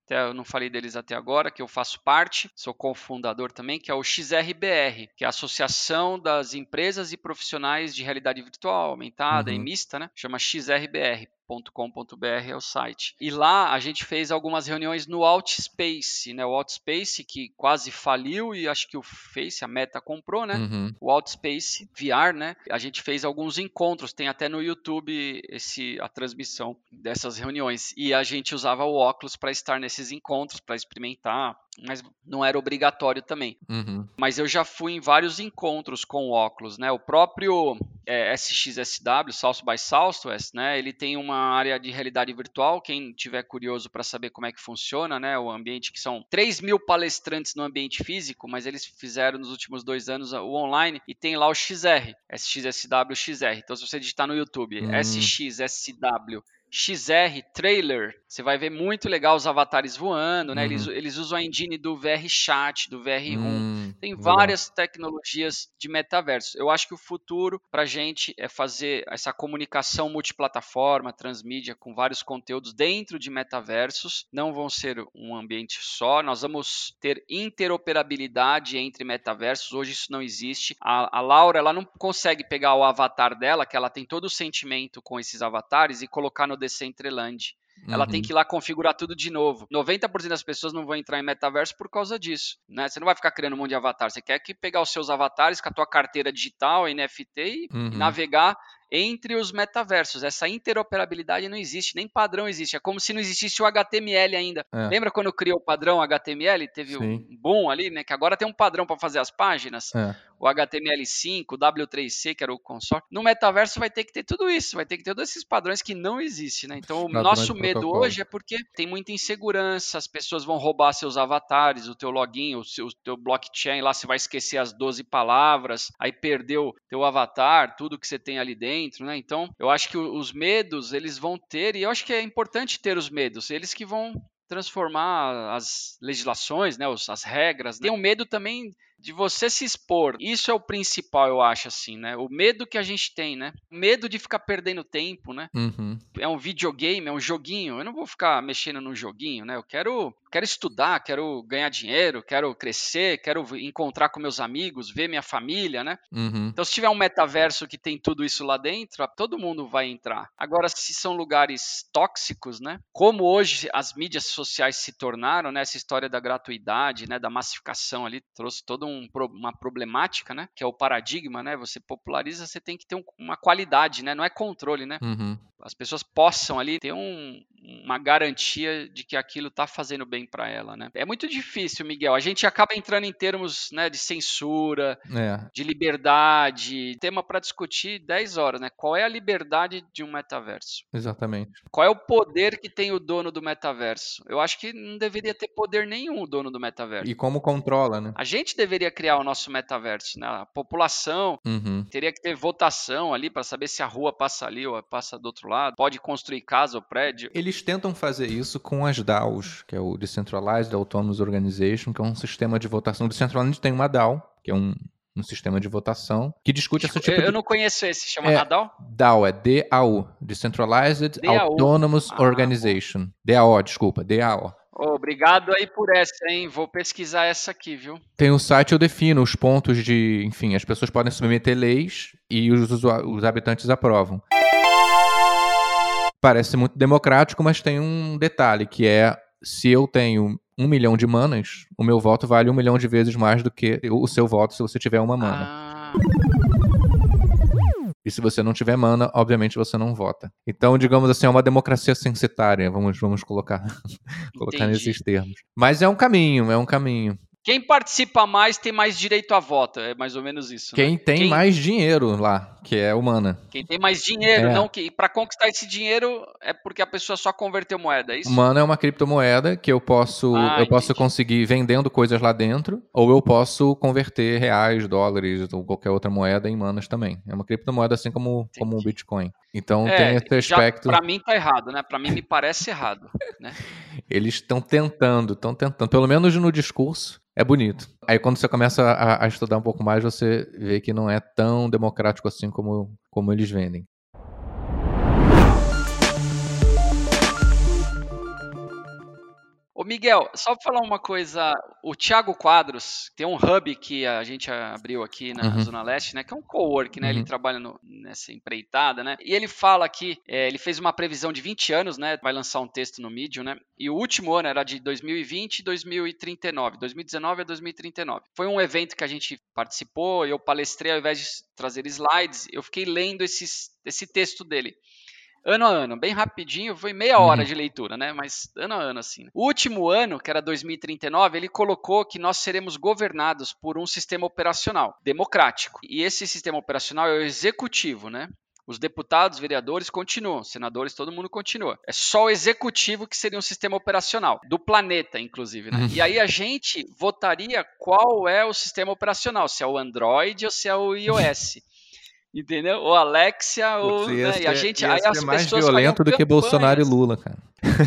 Speaker 3: até eu não falei deles até agora, que eu faço parte, sou cofundador também, que é o X R B R, que é a Associação das Empresas e Profissionais de Realidade Virtual Aumentada
Speaker 1: Uhum.
Speaker 3: e Mista, né? Chama X R B R. .com ponto b r é o site. E lá a gente fez algumas reuniões no Outspace, né? O Outspace que quase faliu e acho que o Face, a Meta comprou, né?
Speaker 1: Uhum.
Speaker 3: O Outspace V R, né? A gente fez alguns encontros, tem até no YouTube esse, a transmissão dessas reuniões. E a gente usava o óculos para estar nesses encontros, para experimentar, mas não era obrigatório também.
Speaker 1: Uhum.
Speaker 3: Mas eu já fui em vários encontros com óculos, né? O próprio é, S X S W, South by Southwest, né? Ele tem uma área de realidade virtual. Quem tiver curioso para saber como é que funciona, né? O ambiente que são três mil palestrantes no ambiente físico, mas eles fizeram nos últimos dois anos o online e tem lá o X R, S X S W X R. Então, se você digitar no YouTube,
Speaker 1: Hum.
Speaker 3: S X S W X R Trailer, você vai ver muito legal os avatares voando, né?
Speaker 1: Uhum.
Speaker 3: Eles, eles usam a engine do V R Chat, do V R Room.
Speaker 1: Hum,
Speaker 3: Tem
Speaker 1: legal.
Speaker 3: várias tecnologias de metaverso. Eu acho que o futuro para a gente é fazer essa comunicação multiplataforma, transmídia, com vários conteúdos dentro de metaversos. Não vão ser um ambiente só. Nós vamos ter interoperabilidade entre metaversos. Hoje isso não existe. A, a Laura, ela não consegue pegar o avatar dela, que ela tem todo o sentimento com esses avatares, e colocar no Decentraland. Ela
Speaker 1: Uhum.
Speaker 3: tem que ir lá configurar tudo de novo. noventa por cento das pessoas não vão entrar em metaverso por causa disso, né? Você não vai ficar criando um monte de avatar. Você quer que pegar os seus avatares com a tua carteira digital, N F T e,
Speaker 1: Uhum.
Speaker 3: e navegar entre os metaversos. Essa interoperabilidade não existe, nem padrão existe. É como se não existisse o H T M L ainda.
Speaker 1: É.
Speaker 3: Lembra quando criou o padrão H T M L? Teve
Speaker 1: Sim.
Speaker 3: um boom ali, né? Que agora tem um padrão para fazer as páginas.
Speaker 1: É.
Speaker 3: O H T M L cinco, o W três C, que era o consórcio. No metaverso vai ter que ter tudo isso, vai ter que ter todos esses padrões que não existem, né? Então, o
Speaker 1: Padrões
Speaker 3: nosso
Speaker 1: de
Speaker 3: medo
Speaker 1: protocolo.
Speaker 3: hoje é porque tem muita insegurança, as pessoas vão roubar seus avatares, o teu login, o seu o teu blockchain lá, você vai esquecer as doze palavras, aí perdeu teu avatar, tudo que você tem ali dentro, né? Então, eu acho que os medos, eles vão ter, e eu acho que é importante ter os medos, eles que vão transformar as legislações, né, as regras. Tem o medo também de você se expor. Isso é o principal, eu acho, assim, né? O medo que a gente tem, né? O medo de ficar perdendo tempo, né?
Speaker 1: Uhum.
Speaker 3: É um videogame, é um joguinho. Eu não vou ficar mexendo no joguinho, né? Eu quero, quero estudar, quero ganhar dinheiro, quero crescer, quero encontrar com meus amigos, ver minha família, né?
Speaker 1: Uhum.
Speaker 3: Então, se tiver um metaverso que tem tudo isso lá dentro, todo mundo vai entrar. Agora, se são lugares tóxicos, né? Como hoje as mídias sociais se tornaram, né? Essa história da gratuidade, né? Da massificação ali, trouxe toda um, uma problemática, né? Que é o paradigma, né? Você populariza, você tem que ter um, uma qualidade, né? Não é controle, né?
Speaker 1: Uhum.
Speaker 3: As pessoas possam ali ter um, uma garantia de que aquilo está fazendo bem para ela, né? É muito difícil, Miguel. A gente acaba entrando em termos, né, de censura,
Speaker 1: É.
Speaker 3: de liberdade, tema para discutir dez horas, né? Qual é a liberdade de um metaverso?
Speaker 1: Exatamente.
Speaker 3: Qual é o poder que tem o dono do metaverso? Eu acho que não deveria ter poder nenhum o dono do metaverso.
Speaker 1: E como controla, né?
Speaker 3: A gente deveria criar o nosso metaverso, né? A população
Speaker 1: Uhum.
Speaker 3: teria que ter votação ali para saber se a rua passa ali ou passa do outro lado. Pode construir casa ou prédio.
Speaker 1: Eles tentam fazer isso com as DAOs, que é o Decentralized Autonomous Organization, que é um sistema de votação. O Decentraland tem uma DAO, que é um, um sistema de votação, que discute esse tipo
Speaker 3: eu,
Speaker 1: de...
Speaker 3: eu não conheço esse, chama
Speaker 1: É,
Speaker 3: Nadal?
Speaker 1: DAO, é D A U, Decentralized
Speaker 3: D A U.
Speaker 1: Autonomous
Speaker 3: Ah,
Speaker 1: Organization. D A O, desculpa, D A O.
Speaker 3: Oh, obrigado aí por essa, hein? Vou pesquisar essa aqui, viu?
Speaker 1: Tem um site, eu defino os pontos de... Enfim, as pessoas podem submeter leis e os, usua- os habitantes aprovam. Parece muito democrático, mas tem um detalhe, que é, se eu tenho um milhão de manas, o meu voto vale um milhão de vezes mais do que o seu voto se você tiver uma mana.
Speaker 3: Ah,
Speaker 1: E se você não tiver mana, obviamente você não vota. Então, digamos assim, é uma democracia censitária, vamos, vamos colocar, colocar
Speaker 3: entendi.
Speaker 1: nesses termos. Mas é um caminho, é um caminho.
Speaker 3: Quem participa mais tem mais direito a voto, é mais ou menos isso.
Speaker 1: Quem
Speaker 3: né?
Speaker 1: tem
Speaker 3: quem,
Speaker 1: mais dinheiro lá, que é o mana.
Speaker 3: Quem tem mais dinheiro,
Speaker 1: É.
Speaker 3: não que para conquistar esse dinheiro é porque a pessoa só converteu moeda, é isso?
Speaker 1: Mana é uma criptomoeda que eu posso,
Speaker 3: Ah,
Speaker 1: eu posso
Speaker 3: entendi.
Speaker 1: conseguir vendendo coisas lá dentro, ou eu posso converter reais, dólares ou qualquer outra moeda em manas também. É uma criptomoeda assim como, como o Bitcoin. Então
Speaker 3: É,
Speaker 1: tem esse
Speaker 3: já
Speaker 1: aspecto.
Speaker 3: para mim tá errado, né? Para mim me parece errado, né?
Speaker 1: Eles estão tentando, estão tentando, pelo menos no discurso, é bonito. Aí quando você começa a, a estudar um pouco mais, você vê que não é tão democrático assim como, como eles vendem.
Speaker 3: Ô Miguel, só pra falar uma coisa, o Thiago Quadros, tem um hub que a gente abriu aqui na
Speaker 1: Uhum.
Speaker 3: Zona Leste, né, que é um cowork, né,
Speaker 1: Uhum.
Speaker 3: ele trabalha no, nessa empreitada, né, e ele fala aqui, é, ele fez uma previsão de vinte anos, né, vai lançar um texto no Medium, né, e o último ano era de dois mil e vinte e dois mil e trinta e nove, dois mil e dezenove a dois mil e trinta e nove. Foi um evento que a gente participou, eu palestrei, ao invés de trazer slides, eu fiquei lendo esses, esse texto dele. Ano a ano, bem rapidinho, foi meia hora
Speaker 1: Uhum.
Speaker 3: de leitura, né? Mas ano a ano, assim. Né? O último ano, que era dois mil e trinta e nove, ele colocou que nós seremos governados por um sistema operacional democrático. E esse sistema operacional é o executivo, né? Os deputados, vereadores continuam, senadores, todo mundo continua. É só o executivo que seria um sistema operacional, do planeta, inclusive. Né?
Speaker 1: Uhum.
Speaker 3: E aí a gente votaria qual é o sistema operacional, se é o Android ou se é o iOS. Entendeu? Ou Alexia, ou,
Speaker 1: Putz, ia
Speaker 3: né? E a
Speaker 1: ser,
Speaker 3: gente,
Speaker 1: ia
Speaker 3: aí
Speaker 1: ser
Speaker 3: as
Speaker 1: mais
Speaker 3: pessoas fariam
Speaker 1: violento do que Bolsonaro e
Speaker 3: campanhas.
Speaker 1: Lula, cara.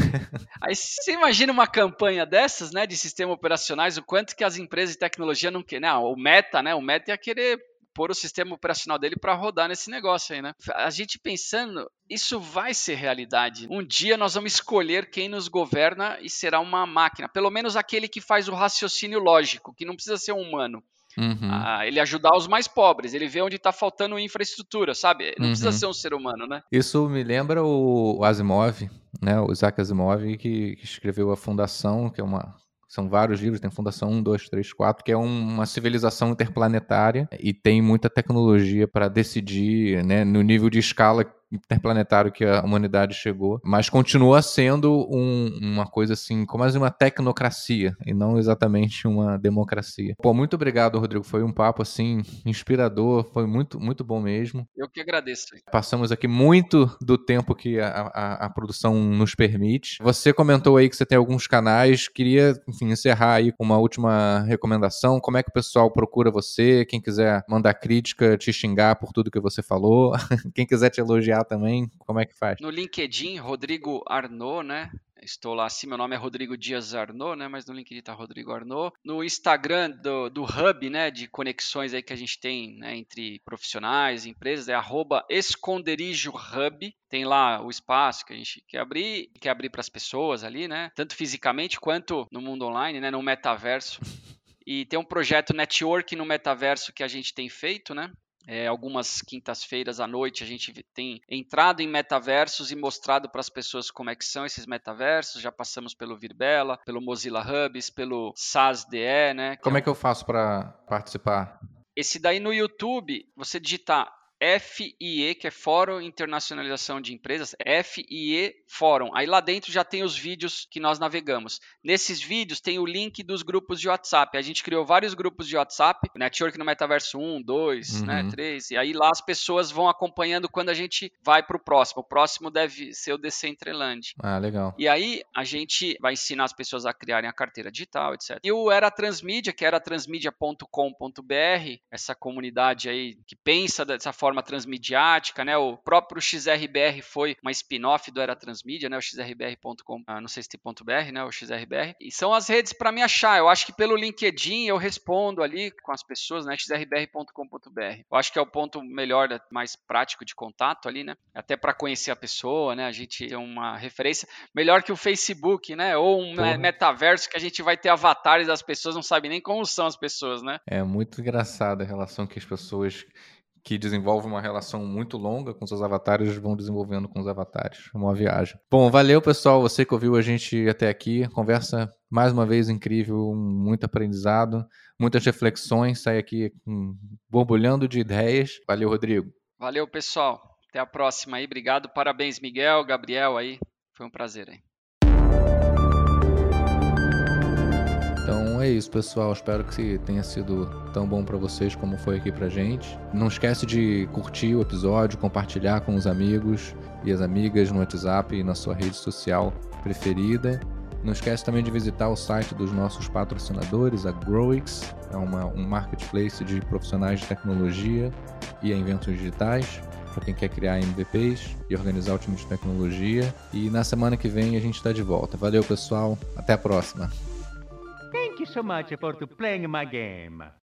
Speaker 3: Aí você imagina uma campanha dessas, né, de sistemas operacionais, o quanto que as empresas de tecnologia não querem, né? O Meta, né? O Meta ia querer pôr o sistema operacional dele para rodar nesse negócio aí, né? A gente pensando, isso vai ser realidade. Um dia nós vamos escolher quem nos governa e será uma máquina, pelo menos aquele que faz o raciocínio lógico, que não precisa ser um humano.
Speaker 1: Uhum.
Speaker 3: Ah, ele ajudar os mais pobres, ele vê onde está faltando infraestrutura, sabe? Não
Speaker 1: Uhum.
Speaker 3: precisa ser um ser humano, né?
Speaker 1: Isso me lembra o Asimov, né? O Isaac Asimov, que, que escreveu A Fundação, que é uma... São vários livros, tem Fundação um, dois, três, quatro, que é uma civilização interplanetária e tem muita tecnologia para decidir, né, no nível de escala interplanetário que a humanidade chegou, mas continua sendo um, uma coisa assim, como uma tecnocracia e não exatamente uma democracia. Pô, muito obrigado, Rodrigo, foi um papo assim inspirador, foi muito, muito bom mesmo.
Speaker 3: Eu que agradeço.
Speaker 1: Passamos aqui muito do tempo que a, a, a produção nos permite. Você comentou aí que você tem alguns canais, queria, enfim, encerrar aí com uma última recomendação. Como é que o pessoal procura você? Quem quiser mandar crítica, te xingar por tudo que você falou, quem quiser te elogiar também, como é que faz?
Speaker 3: No LinkedIn, Rodrigo Arnaud, né? Estou lá assim, meu nome é Rodrigo Dias Arnaud, né? Mas no LinkedIn tá Rodrigo Arnaud. No Instagram do, do Hub, né? De conexões aí que a gente tem, né, entre profissionais, empresas, é arroba esconderijo hub. Tem lá o espaço que a gente quer abrir, quer abrir para as pessoas ali, né? Tanto fisicamente quanto no mundo online, né? No metaverso. E tem um projeto network no metaverso que a gente tem feito, né? É, algumas quintas-feiras à noite a gente tem entrado em metaversos e mostrado para as pessoas como é que são esses metaversos. Já passamos pelo Virbela, pelo Mozilla Hubs, pelo S A S D E, né?
Speaker 1: Como é que eu faço para participar?
Speaker 3: Esse daí no YouTube, você digitar F I E, que é Fórum Internacionalização de Empresas, F I E Fórum. Aí lá dentro já tem os vídeos que nós navegamos. Nesses vídeos tem o link dos grupos de WhatsApp. A gente criou vários grupos de WhatsApp, Network no Metaverso um, dois,
Speaker 1: Uhum.
Speaker 3: né, três, e aí lá as pessoas vão acompanhando quando a gente vai para o próximo. O próximo deve ser o Decentraland.
Speaker 1: Ah, legal.
Speaker 3: E aí a gente vai ensinar as pessoas a criarem a carteira digital, etcétera. E o Era Transmídia, que é era transmídia ponto com ponto b r, essa comunidade aí que pensa dessa forma transmediática, né? O próprio X R B R foi uma spin-off do Era Transmídia, né? O x r b r ponto com, ah, não sei se tem ponto .br, né? O X R B R. E são as redes para me achar. Eu acho que pelo LinkedIn eu respondo ali com as pessoas, né? x r b r ponto com ponto b r. Eu acho que é o ponto melhor, mais prático de contato ali, né? Até para conhecer a pessoa, né? A gente tem uma referência melhor que o Facebook, né? Ou um Porra. metaverso que a gente vai ter avatares das pessoas, não sabe nem como são as pessoas, né?
Speaker 1: É muito engraçada a relação que as pessoas que desenvolvem uma relação muito longa com seus avatares vão desenvolvendo com os avatares. É uma viagem. Bom, valeu, pessoal. Você que ouviu a gente até aqui. Conversa, mais uma vez, incrível. Muito aprendizado, muitas reflexões. Sai aqui um, borbulhando de ideias. Valeu, Rodrigo.
Speaker 3: Valeu, pessoal. Até a próxima aí. Obrigado. Parabéns, Miguel, Gabriel aí. Foi um prazer aí.
Speaker 1: Então é isso, pessoal. Espero que tenha sido tão bom para vocês como foi aqui pra gente. Não esquece de curtir o episódio, compartilhar com os amigos e as amigas no WhatsApp e na sua rede social preferida. Não esquece também de visitar o site dos nossos patrocinadores, a Growix, é uma, um marketplace de profissionais de tecnologia e inventos digitais, para quem quer criar M V Ps e organizar o time de tecnologia. E na semana que vem a gente está de volta. Valeu, pessoal. Até a próxima.
Speaker 2: Thank you so much for to playing my game.